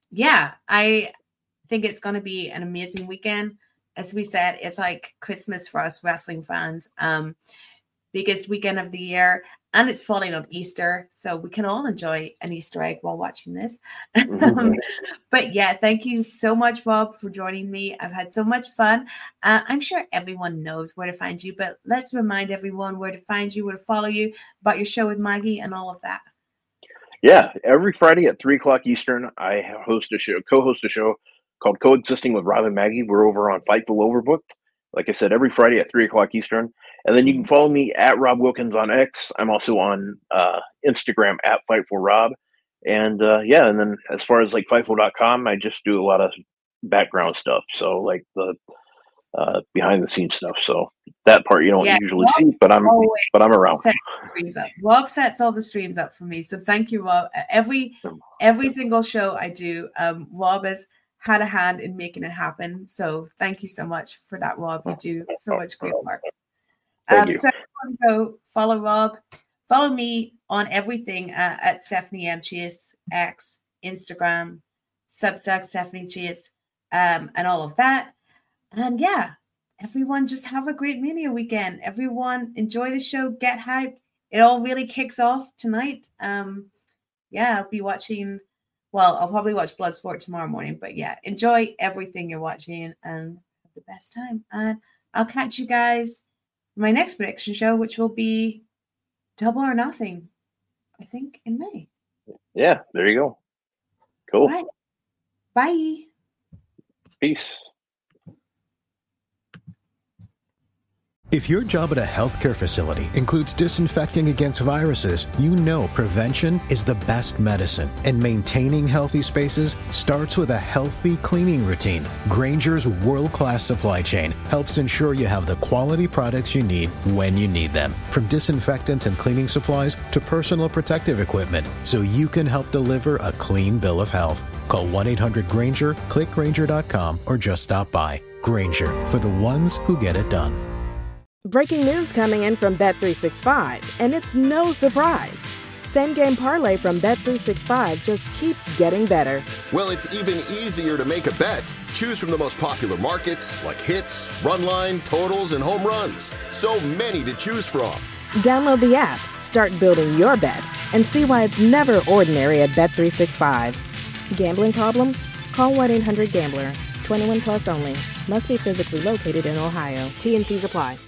yeah, I think it's going to be an amazing weekend. As we said, it's like Christmas for us wrestling fans. Um, biggest weekend of the year, and it's falling on Easter, so we can all enjoy an Easter egg while watching this. Mm-hmm. But yeah, thank you so much, Rob, for joining me. I've had so much fun. Uh, I'm sure everyone knows where to find you, but let's remind everyone where to find you, where to follow you, about your show with Maggie and all of that. Yeah, every Friday at three o'clock Eastern, I host a show, co-host a show called Coexisting with Rob and Maggie. We're over on Fightful Overbooked. Like I said, every Friday at three o'clock Eastern. And then you can follow me at Rob Wilkins on X. I'm also on uh, Instagram at FightfulRob. And uh, yeah, and then as far as like Fightful dot com, I just do a lot of background stuff. So like the uh, behind the scenes stuff. So that part you don't yeah, usually Rob, see, but I'm but I'm around. Set streams up. Rob sets all the streams up for me. So thank you, Rob. Every every single show I do, um, Rob has had a hand in making it happen. So thank you so much for that, Rob. You do so much great work. Thank um, you. So everyone go follow Rob. Follow me on everything uh, at Stephanie M. Chase, X, Instagram, Substack, Stephanie Chase, um, and all of that. And yeah, everyone just have a great Mania weekend. Everyone enjoy the show, get hyped. It all really kicks off tonight. Um, yeah, I'll be watching, well, I'll probably watch Bloodsport tomorrow morning, but yeah, enjoy everything you're watching and have the best time. And I'll catch you guys for my next prediction show, which will be Double or Nothing, I think, in May. Yeah, there you go. Cool. Right. Bye. Peace. If your job at a healthcare facility includes disinfecting against viruses, you know prevention is the best medicine, and maintaining healthy spaces starts with a healthy cleaning routine. Grainger's world-class supply chain helps ensure you have the quality products you need when you need them, from disinfectants and cleaning supplies to personal protective equipment, so you can help deliver a clean bill of health. Call one eight hundred Grainger, click Grainger dot com, or just stop by. Grainger, for the ones who get it done. Breaking news coming in from Bet three sixty-five, and it's no surprise. Same Game Parlay from Bet three sixty-five just keeps getting better. Well, it's even easier to make a bet. Choose from the most popular markets like hits, run line, totals, and home runs. So many to choose from. Download the app, start building your bet, and see why it's never ordinary at Bet three sixty-five. Gambling problem? Call one eight hundred gambler. twenty-one plus only. Must be physically located in Ohio. T and C's apply.